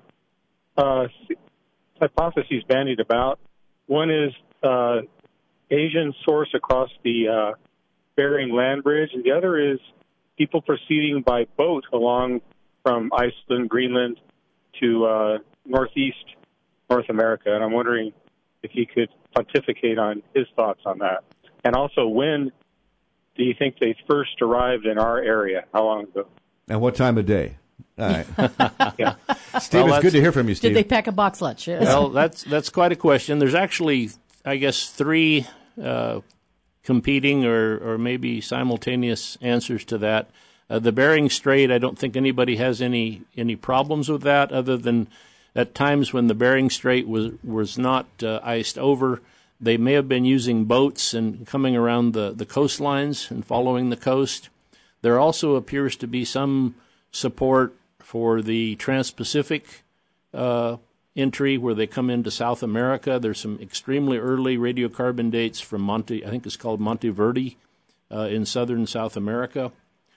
uh, hypotheses bandied about. One is uh, Asian source across the uh, Bering Land Bridge, and the other is people proceeding by boat along from Iceland, Greenland, to uh, northeast North America. And I'm wondering if he could pontificate on his thoughts on that. And also, when do you think they first arrived in our area? How long ago? And what time of day? All right. Yeah. Steve, well, it's good to hear from you, Steve. Did they pack a box lunch? Yes. Well, that's that's quite a question. There's actually, I guess, three uh, competing or, or maybe simultaneous answers to that. Uh, the Bering Strait, I don't think anybody has any, any problems with that, other than at times when the Bering Strait was, was not uh, iced over, they may have been using boats and coming around the, the coastlines and following the coast. There also appears to be some support for the Trans-Pacific uh, entry where they come into South America. There's some extremely early radiocarbon dates from Monte, I think it's called Monteverde uh, in southern South America.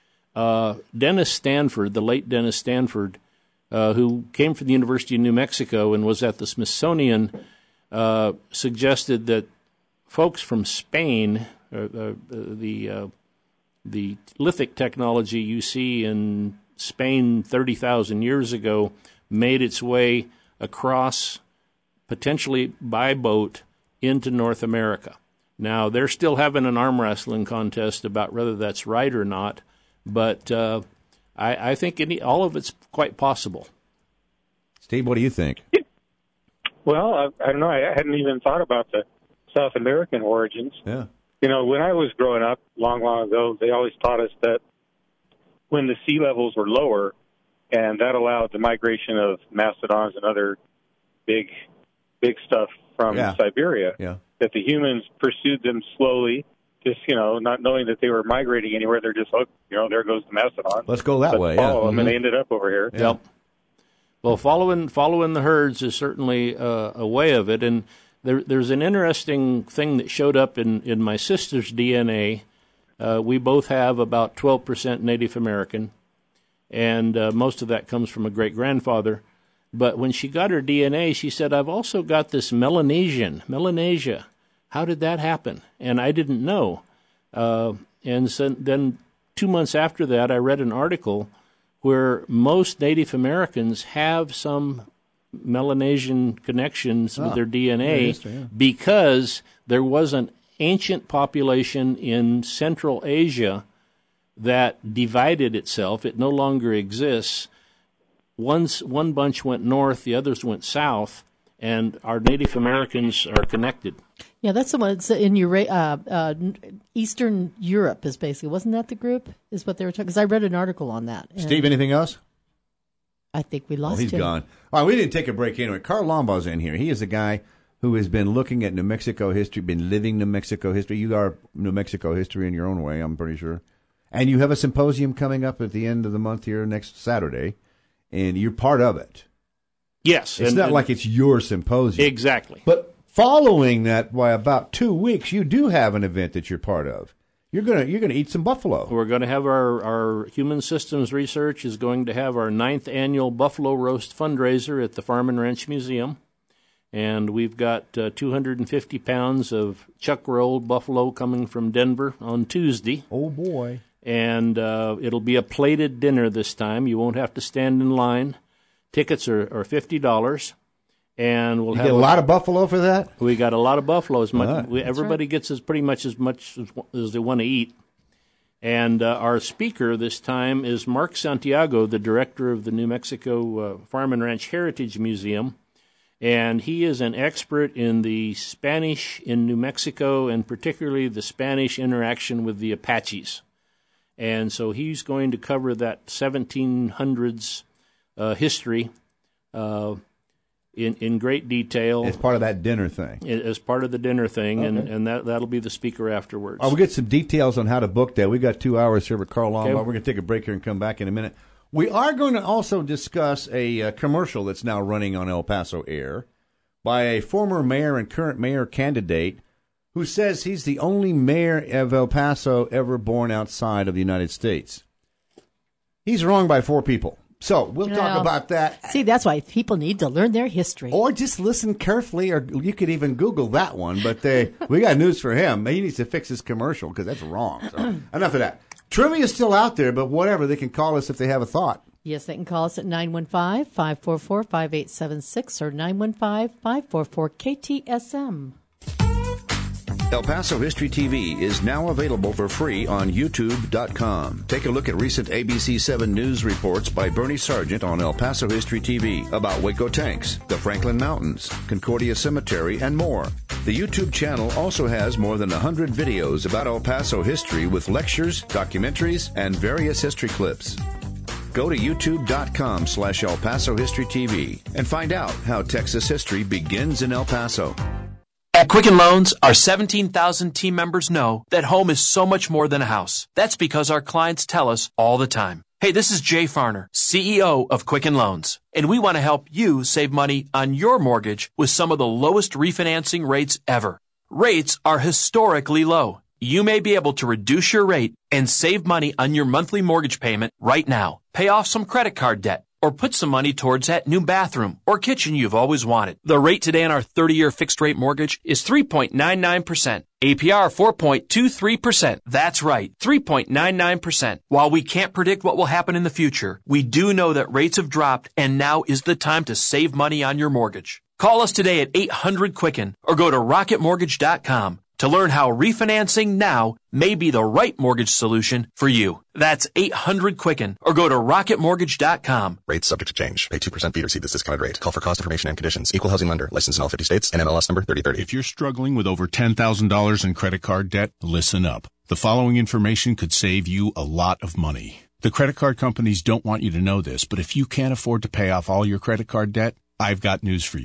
Uh, Dennis Stanford, the late Dennis Stanford, uh, who came from the University of New Mexico and was at the Smithsonian, Uh, suggested that folks from Spain, uh, uh, the uh, the lithic technology you see in Spain thirty thousand years ago, made its way across, potentially by boat, into North America. Now, they're still having an arm wrestling contest about whether that's right or not, but uh, I, I think any, all of it's quite possible. Steve, what do you think? Well, I, I don't know. I hadn't even thought about the South American origins. Yeah. You know, when I was growing up, long, long ago, they always taught us that when the sea levels were lower, and that allowed the migration of mastodons and other big, big stuff from Yeah. Siberia. Yeah. That the humans pursued them slowly, just, you know, not knowing that they were migrating anywhere. They're just, oh, you know, there goes the mastodon. Let's go that Let's way. follow Yeah. them, and they ended up over here. Yep. Well, following following the herds is certainly uh, a way of it, and there, there's an interesting thing that showed up in, in my sister's D N A. Uh, we both have about twelve percent Native American, and uh, most of that comes from a great-grandfather. But when she got her D N A, she said, I've also got this Melanesian, Melanesia. How did that happen? And I didn't know. Uh, and so then two months after that, I read an article where most Native Americans have some Melanesian connections with Oh, their D N A history, yeah. because there was an ancient population in Central Asia that divided itself. It no longer exists. One, one bunch went north, the others went south, and our Native Americans are connected. Yeah, that's the one. It's in Eura- uh, uh, Eastern Europe is basically, wasn't that the group? Is what they were talking. Because I read an article on that. And Steve, anything else? I think we lost Oh, he's him. gone. All right, we didn't take a break anyway. Carl Lombaugh's in here. He is a guy who has been looking at New Mexico history, been living New Mexico history. You are New Mexico history in your own way, I'm pretty sure. And you have a symposium coming up at the end of the month here next Saturday, and you're part of it. Yes. It's and, not and like it's your symposium. Exactly. But following that by about two weeks, you do have an event that you're part of. You're gonna you're gonna eat some buffalo. We're going to have our, our Human Systems Research is going to have our ninth annual Buffalo Roast fundraiser at the Farm and Ranch Museum. And we've got uh, two hundred fifty pounds of chuck-rolled buffalo coming from Denver on Tuesday. Oh, boy. And uh, it'll be a plated dinner this time. You won't have to stand in line. Tickets are, are fifty dollars. And we'll You have get a lot of buffalo for that? We got a lot of buffalo. As much, All right. we, everybody right. gets as pretty much as much as, as they want to eat. And uh, our speaker this time is Mark Santiago, the director of the New Mexico uh, Farm and Ranch Heritage Museum. And he is an expert in the Spanish in New Mexico, and particularly the Spanish interaction with the Apaches. And so he's going to cover that seventeen hundreds uh, history uh, in in great detail. It's part of that dinner thing. As part of the dinner thing, Okay. and, and that, that'll be the speaker afterwards. Oh, we'll get some details on how to book that. We've got two hours here with Carl Lombard. Okay. We're going to take a break here and come back in a minute. We are going to also discuss a uh, commercial that's now running on El Paso Air by a former mayor and current mayor candidate who says he's the only mayor of El Paso ever born outside of the United States. He's wrong by four people. So we'll talk Well, about that. See, that's why people need to learn their history. Or just listen carefully, or you could even Google that one. But they, we got news for him. He needs to fix his commercial because that's wrong. So enough of that. Trivia is still out there, but whatever. They can call us if they have a thought. Yes, they can call us at nine one five, five four four, five eight seven six or nine one five, five four four, K T S M. El Paso History T V is now available for free on YouTube dot com. Take a look at recent A B C seven News reports by Bernie Sargent on El Paso History T V about Waco Tanks, the Franklin Mountains, Concordia Cemetery, and more. The YouTube channel also has more than one hundred videos about El Paso history with lectures, documentaries, and various history clips. Go to YouTube dot com slash El Paso History T V and find out how Texas history begins in El Paso. At Quicken Loans, our seventeen thousand team members know that home is so much more than a house. That's because our clients tell us all the time. Hey, this is Jay Farner, C E O of Quicken Loans, and we want to help you save money on your mortgage with some of the lowest refinancing rates ever. Rates are historically low. You may be able to reduce your rate and save money on your monthly mortgage payment right now. Pay off some credit card debt, or put some money towards that new bathroom or kitchen you've always wanted. The rate today on our thirty-year fixed-rate mortgage is three point nine nine percent. A P R four point two three percent. That's right, three point nine nine percent. While we can't predict what will happen in the future, we do know that rates have dropped, and now is the time to save money on your mortgage. Call us today at eight hundred Quicken or go to rocket mortgage dot com. To learn how refinancing now may be the right mortgage solution for you. That's eight hundred Quicken or go to rocket mortgage dot com. Rates subject to change. Pay two percent fee to receive this discounted rate. Call for cost information and conditions. Equal housing lender. Licensed in all fifty states. N M L S number thirty thirty. If you're struggling with over ten thousand dollars in credit card debt, listen up. The following information could save you a lot of money. The credit card companies don't want you to know this, but if you can't afford to pay off all your credit card debt, I've got news for you.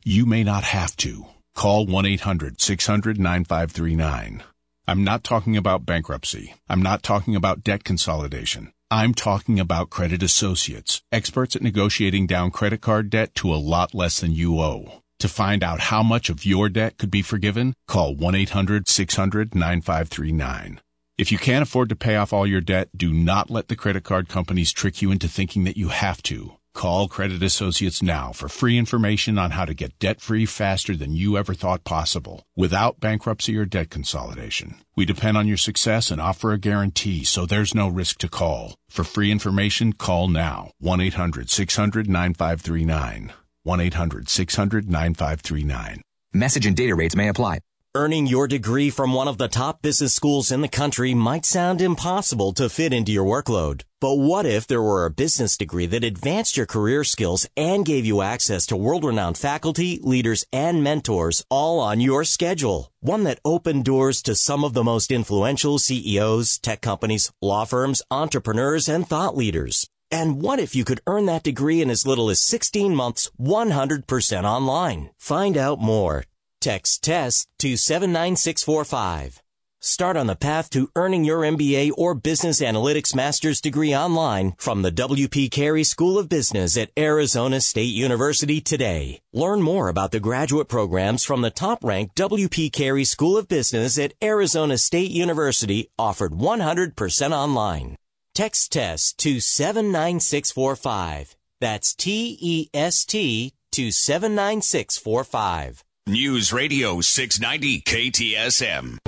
You may not have to. Call one eight hundred six hundred nine five three nine. I'm not talking about bankruptcy. I'm not talking about debt consolidation. I'm talking about Credit Associates, experts at negotiating down credit card debt to a lot less than you owe. To find out how much of your debt could be forgiven, call one eight hundred six hundred nine five three nine. If you can't afford to pay off all your debt, do not let the credit card companies trick you into thinking that you have to. Call Credit Associates now for free information on how to get debt-free faster than you ever thought possible, without bankruptcy or debt consolidation. We depend on your success and offer a guarantee, so there's no risk to call. For free information, call now. one eight hundred six hundred nine five three nine. one eight hundred six hundred nine five three nine. Message and data rates may apply. Earning your degree from one of the top business schools in the country might sound impossible to fit into your workload. But what if there were a business degree that advanced your career skills and gave you access to world-renowned faculty, leaders, and mentors all on your schedule? One that opened doors to some of the most influential C E Os, tech companies, law firms, entrepreneurs, and thought leaders. And what if you could earn that degree in as little as sixteen months, one hundred percent online? Find out more. Text TEST to seven nine six four five. Start on the path to earning your M B A or Business Analytics Master's degree online from the W P Carey School of Business at Arizona State University today. Learn more about the graduate programs from the top-ranked W P Carey School of Business at Arizona State University, offered one hundred percent online. Text TEST to seven nine six four five. That's T E S T to seven nine six four five. News Radio six ninety K T S M.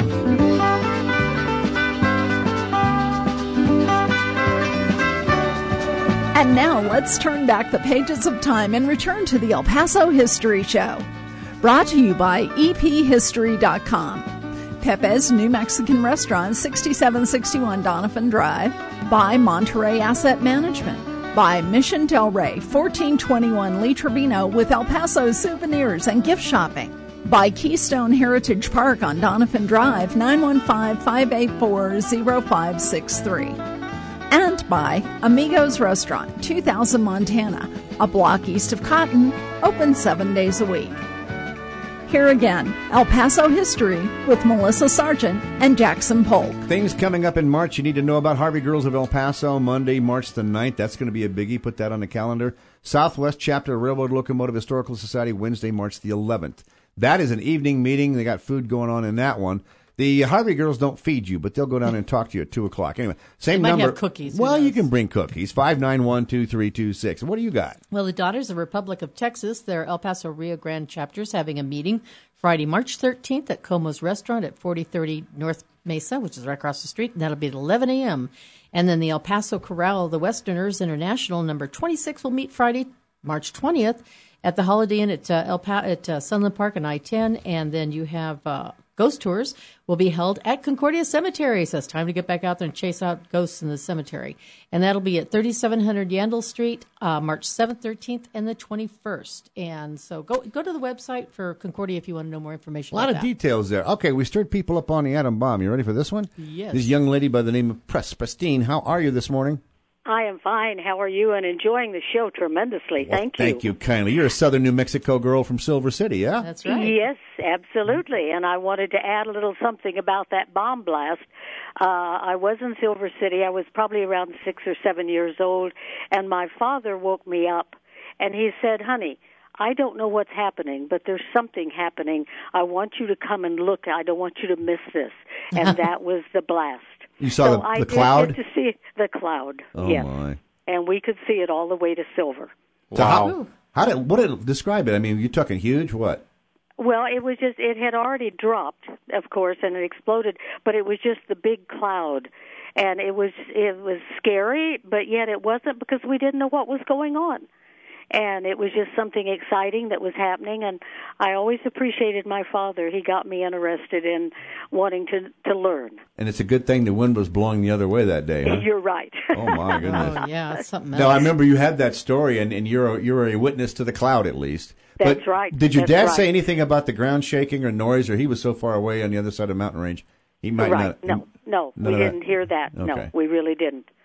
And now let's turn back the pages of time and return to the El Paso History Show. Brought to you by E P history dot com. Pepe's New Mexican Restaurant, sixty-seven sixty-one Donovan Drive. By Monterey Asset Management. By Mission Del Rey, fourteen twenty-one Lee Trevino, with El Paso souvenirs and gift shopping. By Keystone Heritage Park on Donovan Drive, nine one five, five eight four, zero five six three. And by Amigos Restaurant, two thousand Montana, a block east of Cotton, open seven days a week. Here again, El Paso History with Melissa Sargent and Jackson Polk. Things coming up in March you need to know about. Harvey Girls of El Paso, Monday, March the ninth. That's going to be a biggie. Put that on the calendar. Southwest Chapter Railroad Locomotive Historical Society, Wednesday, March the eleventh. That is an evening meeting. They got food going on in that one. The Harvey Girls don't feed you, but they'll go down and talk to you at two o'clock. Anyway, same they might number. Have cookies. Well, you can bring cookies. five nine one, two three two six. What do you got? Well, the Daughters of the Republic of Texas, their El Paso Rio Grande chapters, having a meeting Friday, March thirteenth at Como's Restaurant at forty thirty North Mesa, which is right across the street, and that'll be at eleven a.m. And then the El Paso Corral, the Westerners International, number twenty-six, will meet Friday, March twentieth at the Holiday Inn at uh, El pa- at uh, Sunland Park and I ten. And then you have uh, Ghost Tours will be held at Concordia Cemetery. So it's time to get back out there and chase out ghosts in the cemetery. And that'll be at thirty-seven hundred Yandell Street, uh, March seventh, thirteenth, and the twenty-first. And so go go to the website for Concordia if you want to know more information. A lot about of that. details there. Okay, we stirred people up on the atom bomb. You ready for this one? Yes. This young lady by the name of Press Pristine. How are you this morning? I am fine. How are you? And enjoying the show tremendously. Well, thank you. Thank you kindly. You're a southern New Mexico girl from Silver City, yeah? That's right. Yes, absolutely. And I wanted to add a little something about that bomb blast. Uh, I was in Silver City. I was probably around six or seven years old, and my father woke me up, and he said, honey, I don't know what's happening, but there's something happening. I want you to come and look. I don't want you to miss this. And that was the blast. You saw so the, I the did cloud? get to see the cloud, oh, yes. my. And we could see it all the way to Silver. So how, how did, what did it describe it? I mean, you're talking huge, what? Well, it was just, it had already dropped, of course, and it exploded, but it was just the big cloud. And it was, it was scary, but yet it wasn't because we didn't know what was going on. And it was just something exciting that was happening, and I always appreciated my father. He got me interested in wanting to, to learn. And it's a good thing the wind was blowing the other way that day, huh? You're right. Oh, my goodness. Oh, yeah, that's something else. Now, I remember you had that story, and, and you're, a, you're a witness to the cloud, at least. That's but right. Did your That's dad right. say anything about the ground shaking or noise, or he was so far away on the other side of the mountain range? He might right. not. No, no, none we of that? didn't hear that. Okay. No, we really didn't.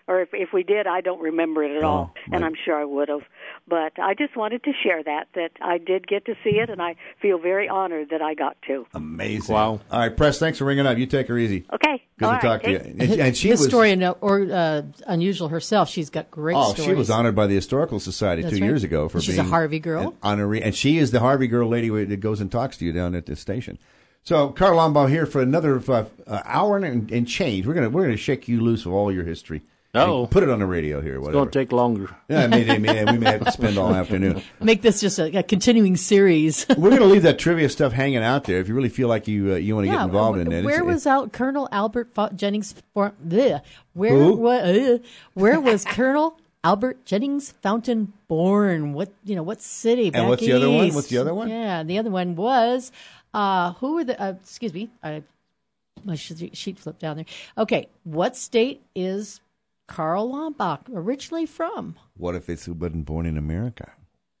or if if we did, I don't remember it at Oh, all, and my- I'm sure I would have. But I just wanted to share that that I did get to see it, and I feel very honored that I got to. Amazing. Wow. All right, Press, thanks for ringing up. You take her easy. Okay. Good All to right. talk to you. Thank- And, and she was historian or uh, unusual herself. She's got great Oh, stories. she was honored by the Historical Society That's two right. years ago for She's being a Harvey girl. an honoree, and she is the Harvey girl lady that goes and talks to you down at the station. So, Carl Lombaugh here for another uh, uh, hour and, and change. We're gonna we're gonna shake you loose of all your history. Oh. And put it on the radio here. It's Whatever. going to take longer. Yeah, I mean, I mean, we may have to spend all afternoon. Make this just a, a continuing series. We're going to leave that trivia stuff hanging out there. If you really feel like you uh, you want to Yeah, get involved wh- in it. Where It's- was out Colonel Albert Fo- Jennings? For, bleh, where Who? wa- uh, where was Colonel Albert Jennings Fountain born? What you know? What city? Back what's the other one? east? What's the other one? Yeah, the other one was uh, who were the? Uh, excuse me, I, my sheet sheet flipped down there. Okay, what state is Carl Lombach originally from? What if it's who wasn't born in America?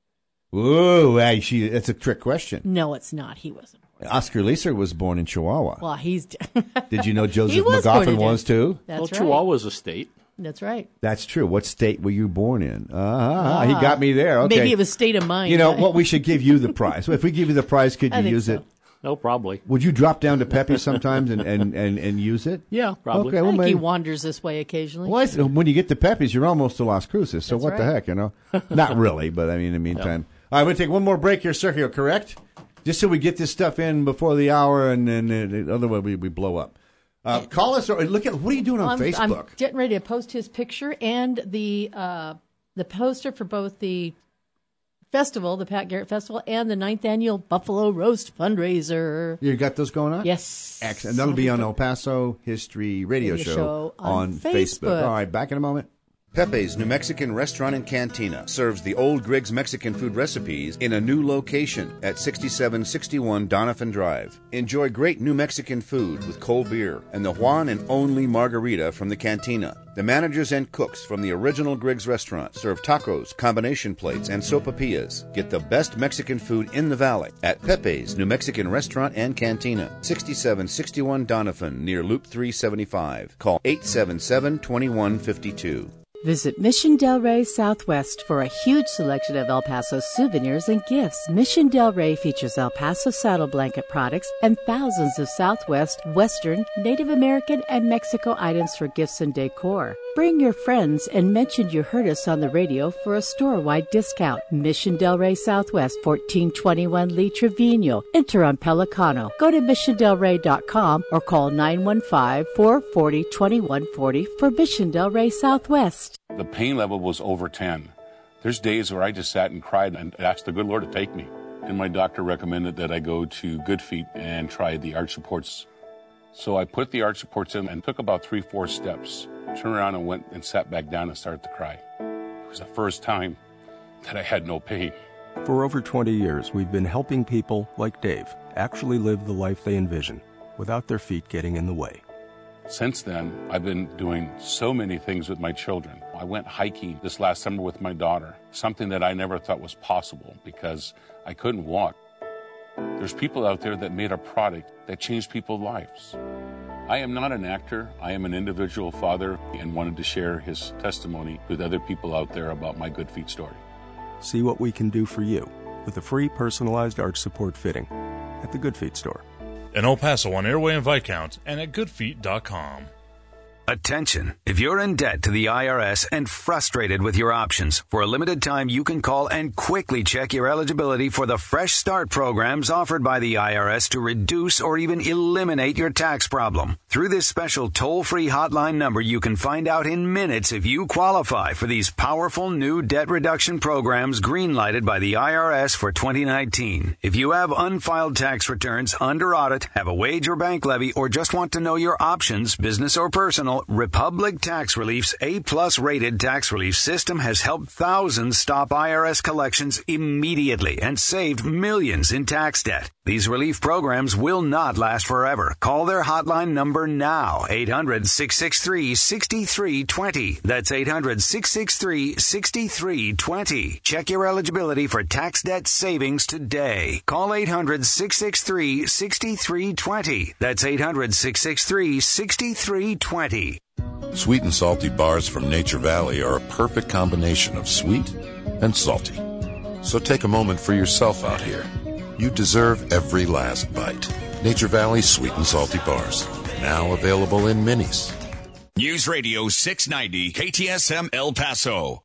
Whoa, hey, she, that's a trick question. No, it's not. He wasn't. Oscar Leeser was born in Chihuahua. Well, he's. Did you know He Joseph was born McGoffin in was too? That's well, right. Chihuahua's a state. That's right. That's true. What state were you born in? Ah, he got me there. Okay. Maybe it was state of mind. You know what? We should give you the prize. If we give you the prize, could I you think use so. it? No, probably. Would you drop down to Pepe's sometimes and, and, and, and use it? Yeah, probably. Okay, I well, think he maybe. wanders this way occasionally. Well, I- when you get to Pepe's, you're almost to Las Cruces. So That's what the right. heck, you know? Not really, but I mean, in the meantime. All right, we're going to take one more break here, Sergio, correct? Just so we get this stuff in before the hour, and then uh, otherwise we, we blow up. Uh, call us or look at what are you doing on I'm, Facebook? I'm getting ready to post his picture and the uh, the poster for both the festival, the Pat Garrett Festival, and the ninth annual Buffalo Roast fundraiser. You got those going on? Yes. Excellent. That'll be on El Paso History Radio, Radio Show, Show on on Facebook. Facebook. All right, back in a moment. Pepe's New Mexican Restaurant and Cantina serves the old Griggs Mexican food recipes in a new location at sixty-seven sixty-one Doniphan Drive. Enjoy great New Mexican food with cold beer and the one and only margarita from the cantina. The managers and cooks from the original Griggs restaurant serve tacos, combination plates, and sopapillas. Get the best Mexican food in the valley at Pepe's New Mexican Restaurant and Cantina, sixty-seven sixty-one Doniphan, near Loop three seventy-five. Call eight seven seven, two one five two. Visit Mission Del Rey Southwest for a huge selection of El Paso souvenirs and gifts. Mission Del Rey features El Paso saddle blanket products and thousands of Southwest, Western, Native American, and Mexico items for gifts and decor. Bring your friends and mention you heard us on the radio for a store-wide discount. Mission Del Rey Southwest, fourteen twenty-one Lee Trevino. Enter on Pelicano. Go to mission del rey dot com or call nine one five, four four zero, two one four zero for Mission Del Rey Southwest. The pain level was over ten. There's days where I just sat and cried and asked the good Lord to take me. And my doctor recommended that I go to Good Feet and try the arch supports. So I put the arch supports in and took about three, four steps. Turned around and went and sat back down and started to cry. It was the first time that I had no pain. For over twenty years, we've been helping people like Dave actually live the life they envision without their feet getting in the way. Since then, I've been doing so many things with my children. I went hiking this last summer with my daughter, something that I never thought was possible because I couldn't walk. There's people out there that made a product that changed people's lives. I am not an actor. I am an individual father and wanted to share his testimony with other people out there about my Good Feet story. See what we can do for you with a free personalized arch support fitting at the Good Feet store. In El Paso on Airway and Viscount and at good feet dot com. Attention! If you're in debt to the I R S and frustrated with your options, for a limited time you can call and quickly check your eligibility for the Fresh Start programs offered by the I R S to reduce or even eliminate your tax problem. Through this special toll-free hotline number, you can find out in minutes if you qualify for these powerful new debt reduction programs green-lighted by the I R S for twenty nineteen. If you have unfiled tax returns, under audit, have a wage or bank levy, or just want to know your options, business or personal, Republic Tax Relief's A-plus rated tax relief system has helped thousands stop I R S collections immediately and saved millions in tax debt. These relief programs will not last forever. Call their hotline number now, eight hundred, six six three, six three two zero. That's eight hundred, six six three, six three two zero. Check your eligibility for tax debt savings today. Call eight hundred, six six three, six three two zero. That's eight hundred, six six three, six three two zero. Sweet and salty bars from Nature Valley are a perfect combination of sweet and salty. So take a moment for yourself out here. You deserve every last bite. Nature Valley Sweet and Salty Bars. Now available in minis. News Radio six ninety K T S M El Paso.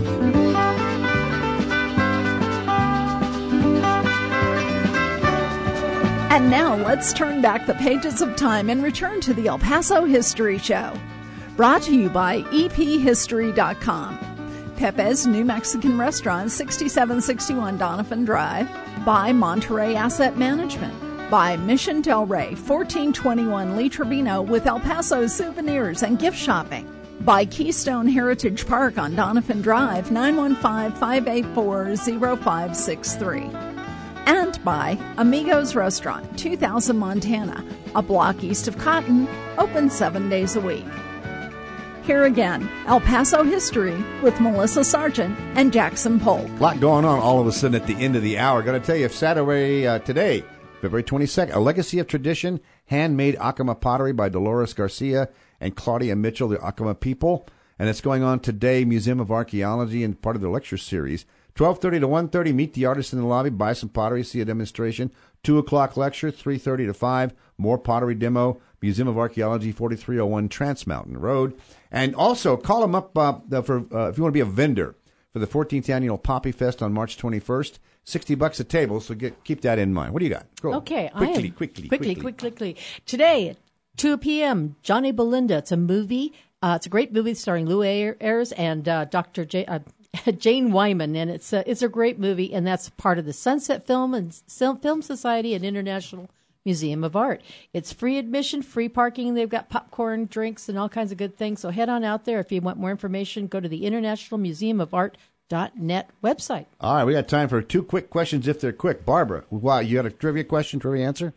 And now let's turn back the pages of time and return to the El Paso History Show. Brought to you by E P history dot com. Pepe's New Mexican Restaurant, sixty-seven sixty-one Donovan Drive. By Monterey Asset Management. By Mission Del Rey, fourteen twenty-one Lee Trevino with El Paso souvenirs and gift shopping. By Keystone Heritage Park on Donovan Drive, nine one five, five eight four, zero five six three. And by Amigos Restaurant, two thousand Montana, a block east of Cotton, open seven days a week. Here again, El Paso History with Melissa Sargent and Jackson Polk. A lot going on all of a sudden at the end of the hour. Got to tell you, Saturday, uh, today, February twenty-second, A Legacy of Tradition, handmade Acoma pottery by Dolores Garcia and Claudia Mitchell, the Acoma people. And it's going on today, Museum of Archaeology, and part of the lecture series. twelve thirty to one thirty, meet the artist in the lobby, buy some pottery, see a demonstration. two o'clock lecture, three thirty to five, more pottery demo, Museum of Archaeology, forty-three oh one Trans Mountain Road. And also, call them up uh, for uh, if you want to be a vendor for the fourteenth Annual Poppy Fest on March twenty-first. sixty bucks a table, so get, keep that in mind. What do you got? Go. Okay. Quickly, I am, quickly, quickly, quickly. quickly, quickly. Today, at two p.m., Johnny Belinda. It's a movie. Uh, it's a great movie starring Lou Ayres and uh, Doctor J. Uh, Jane Wyman, and it's a, it's a great movie, and that's part of the Sunset Film and Film Society and International Museum of Art. It's free admission, free parking. They've got popcorn, drinks, and all kinds of good things. So head on out there. If you want more information, go to the International Museum of Art dot net website. All right, we got time for two quick questions if they're quick. Barbara, wow, you got a trivia question, trivia answer?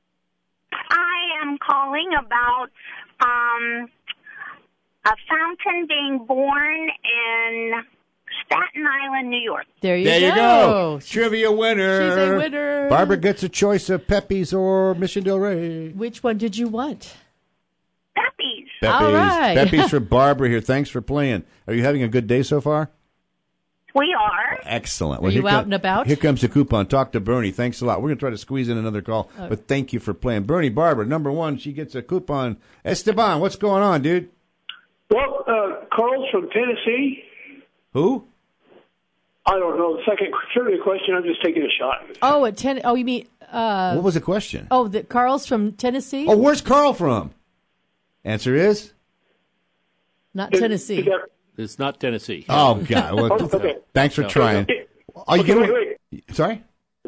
I am calling about um, a fountain being born in Staten Island, New York. There you there go. you go. Trivia winner. She's a winner. Barbara gets a choice of Pepe's or Mission Del Rey. Which one did you want? Pepe's. Pepe's. All right. Pepe's for Barbara here. Thanks for playing. Are you having a good day so far? We are. Excellent. Are you out and about? Here comes the coupon. Talk to Bernie. Thanks a lot. We're going to try to squeeze in another call, Okay. but thank you for playing. Bernie, Barbara, number one, she gets a coupon. Esteban, what's going on, dude? Well, uh, Carl's from Tennessee. Who? I don't know. The second trivia question, I'm just taking a shot. Oh, at ten. Oh, you mean? Uh, What was the question? Oh, the Carl's from Tennessee. Oh, where's Carl from? Answer is? Not Tennessee. It's not Tennessee. Oh, God. Well, okay. Thanks for No. trying. Oh, you Okay, can wait, only, wait. Sorry?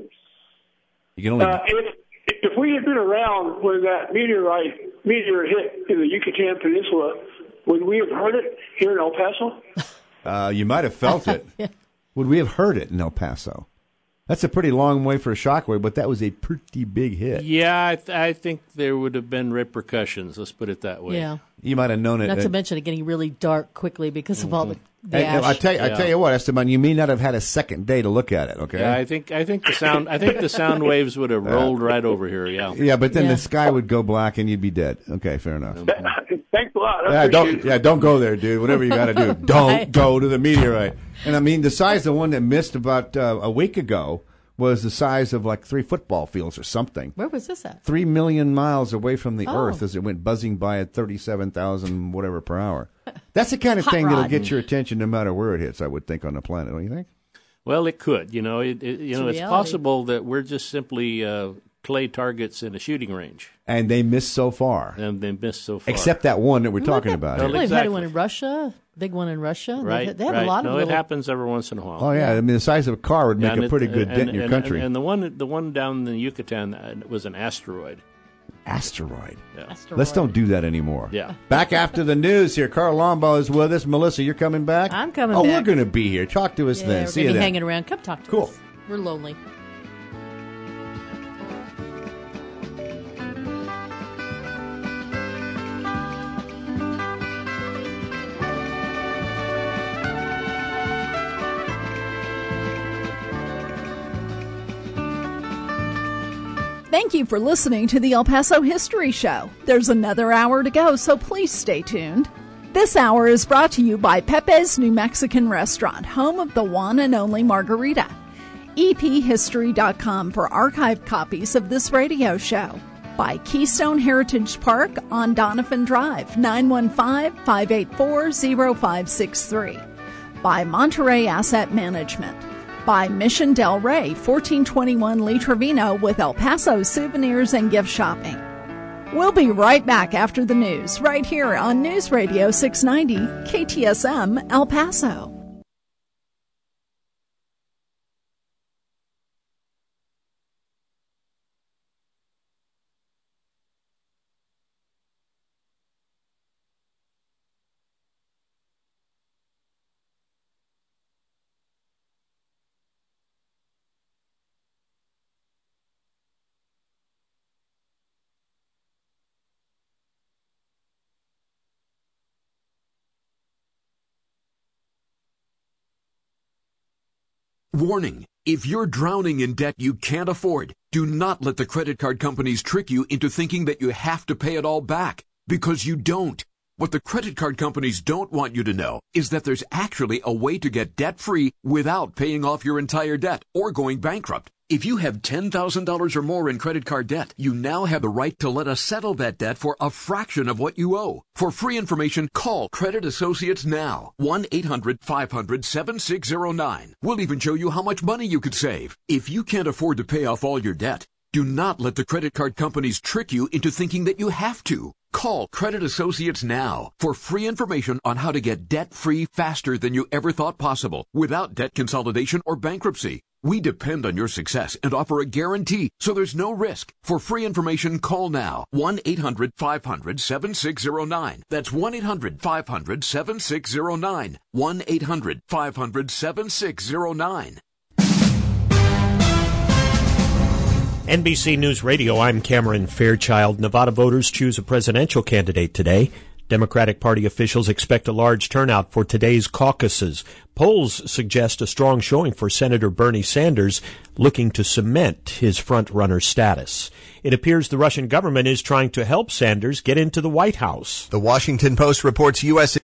You can only... Uh, if, if we had been around when that meteorite meteor hit in the Yucatan Peninsula, would we have heard it here in El Paso? Uh, you might have felt it. Would we have heard it in El Paso? That's a pretty long way for a shockwave, but that was a pretty big hit. Yeah, I, th- I think there would have been repercussions. Let's put it that way. Yeah. You might have known it. Not to uh, mention it getting really dark quickly because of all the, the Hey, ash. I tell you, I Yeah. tell you what, Esteban, you may not have had a second day to look at it. Okay. Yeah, I think I think the sound I think the sound waves would have rolled right over here. Yeah. Yeah, but then Yeah. the sky would go black and you'd be dead. Okay, fair enough. Thanks a lot. I Yeah, appreciate don't it. yeah, don't go there, dude. Whatever you got to do, don't go to the meteorite. And I mean, the size of the one that missed about uh, a week ago was the size of like three football fields or something. Where was this at? Three million miles away from the Oh. Earth as it went buzzing by at thirty-seven thousand whatever per hour. That's the kind of Hot thing that'll rod. get your attention no matter where it hits. I would think on the planet, don't you think? Well, it could. You know, it, it, you It's know, it's reality. possible that we're just simply uh, clay targets in a shooting range, And they missed so far, and they missed so far. except that one that we're talking Well, about. Well, here. They've had exactly. one in Russia, big one in Russia. They've- Right, They have right. a lot no, of it little. happens every once in a while. Oh yeah, I mean the size of a car would Yeah, make and a it- pretty good and- dent in your and- country. And, and the one, the one down in the Yucatan uh, was an asteroid. Asteroid. Yeah. Asteroid. Let's don't do that anymore. Yeah. Back after the news here. Carl Lombo is with us. Melissa, you're coming back? I'm coming oh, back. we're going to be here. Talk to us Yeah, then. we're See gonna you be then. hanging around. Come talk to Cool. us. We're lonely. Thank you for listening to the El Paso History Show. There's another hour to go, so please stay tuned. This hour is brought to you by Pepe's New Mexican Restaurant, home of the one and only margarita. E P history dot com for archived copies of this radio show. By Keystone Heritage Park on Donovan Drive, nine one five, five eight four, zero five six three. By Monterey Asset Management. By Mission Del Rey, fourteen twenty-one Lee Trevino, with El Paso souvenirs and gift shopping. We'll be right back after the news, right here on News Radio six ninety K T S M El Paso. Warning, if you're drowning in debt you can't afford, do not let the credit card companies trick you into thinking that you have to pay it all back, because you don't. What the credit card companies don't want you to know is that there's actually a way to get debt-free without paying off your entire debt or going bankrupt. If you have ten thousand dollars or more in credit card debt, you now have the right to let us settle that debt for a fraction of what you owe. For free information, call Credit Associates now. one eight hundred, five hundred, seven six zero nine. We'll even show you how much money you could save. If you can't afford to pay off all your debt, do not let the credit card companies trick you into thinking that you have to. Call Credit Associates now for free information on how to get debt-free faster than you ever thought possible without debt consolidation or bankruptcy. We depend on your success and offer a guarantee, so there's no risk. For free information, call now. one eight hundred, five hundred, seven six zero nine. That's one eight hundred, five hundred, seven six zero nine. one eight hundred, five hundred, seven six zero nine. N B C News Radio, I'm Cameron Fairchild. Nevada voters choose a presidential candidate today. Democratic Party officials expect a large turnout for today's caucuses. Polls suggest a strong showing for Senator Bernie Sanders, looking to cement his front-runner status. It appears the Russian government is trying to help Sanders get into the White House. The Washington Post reports U S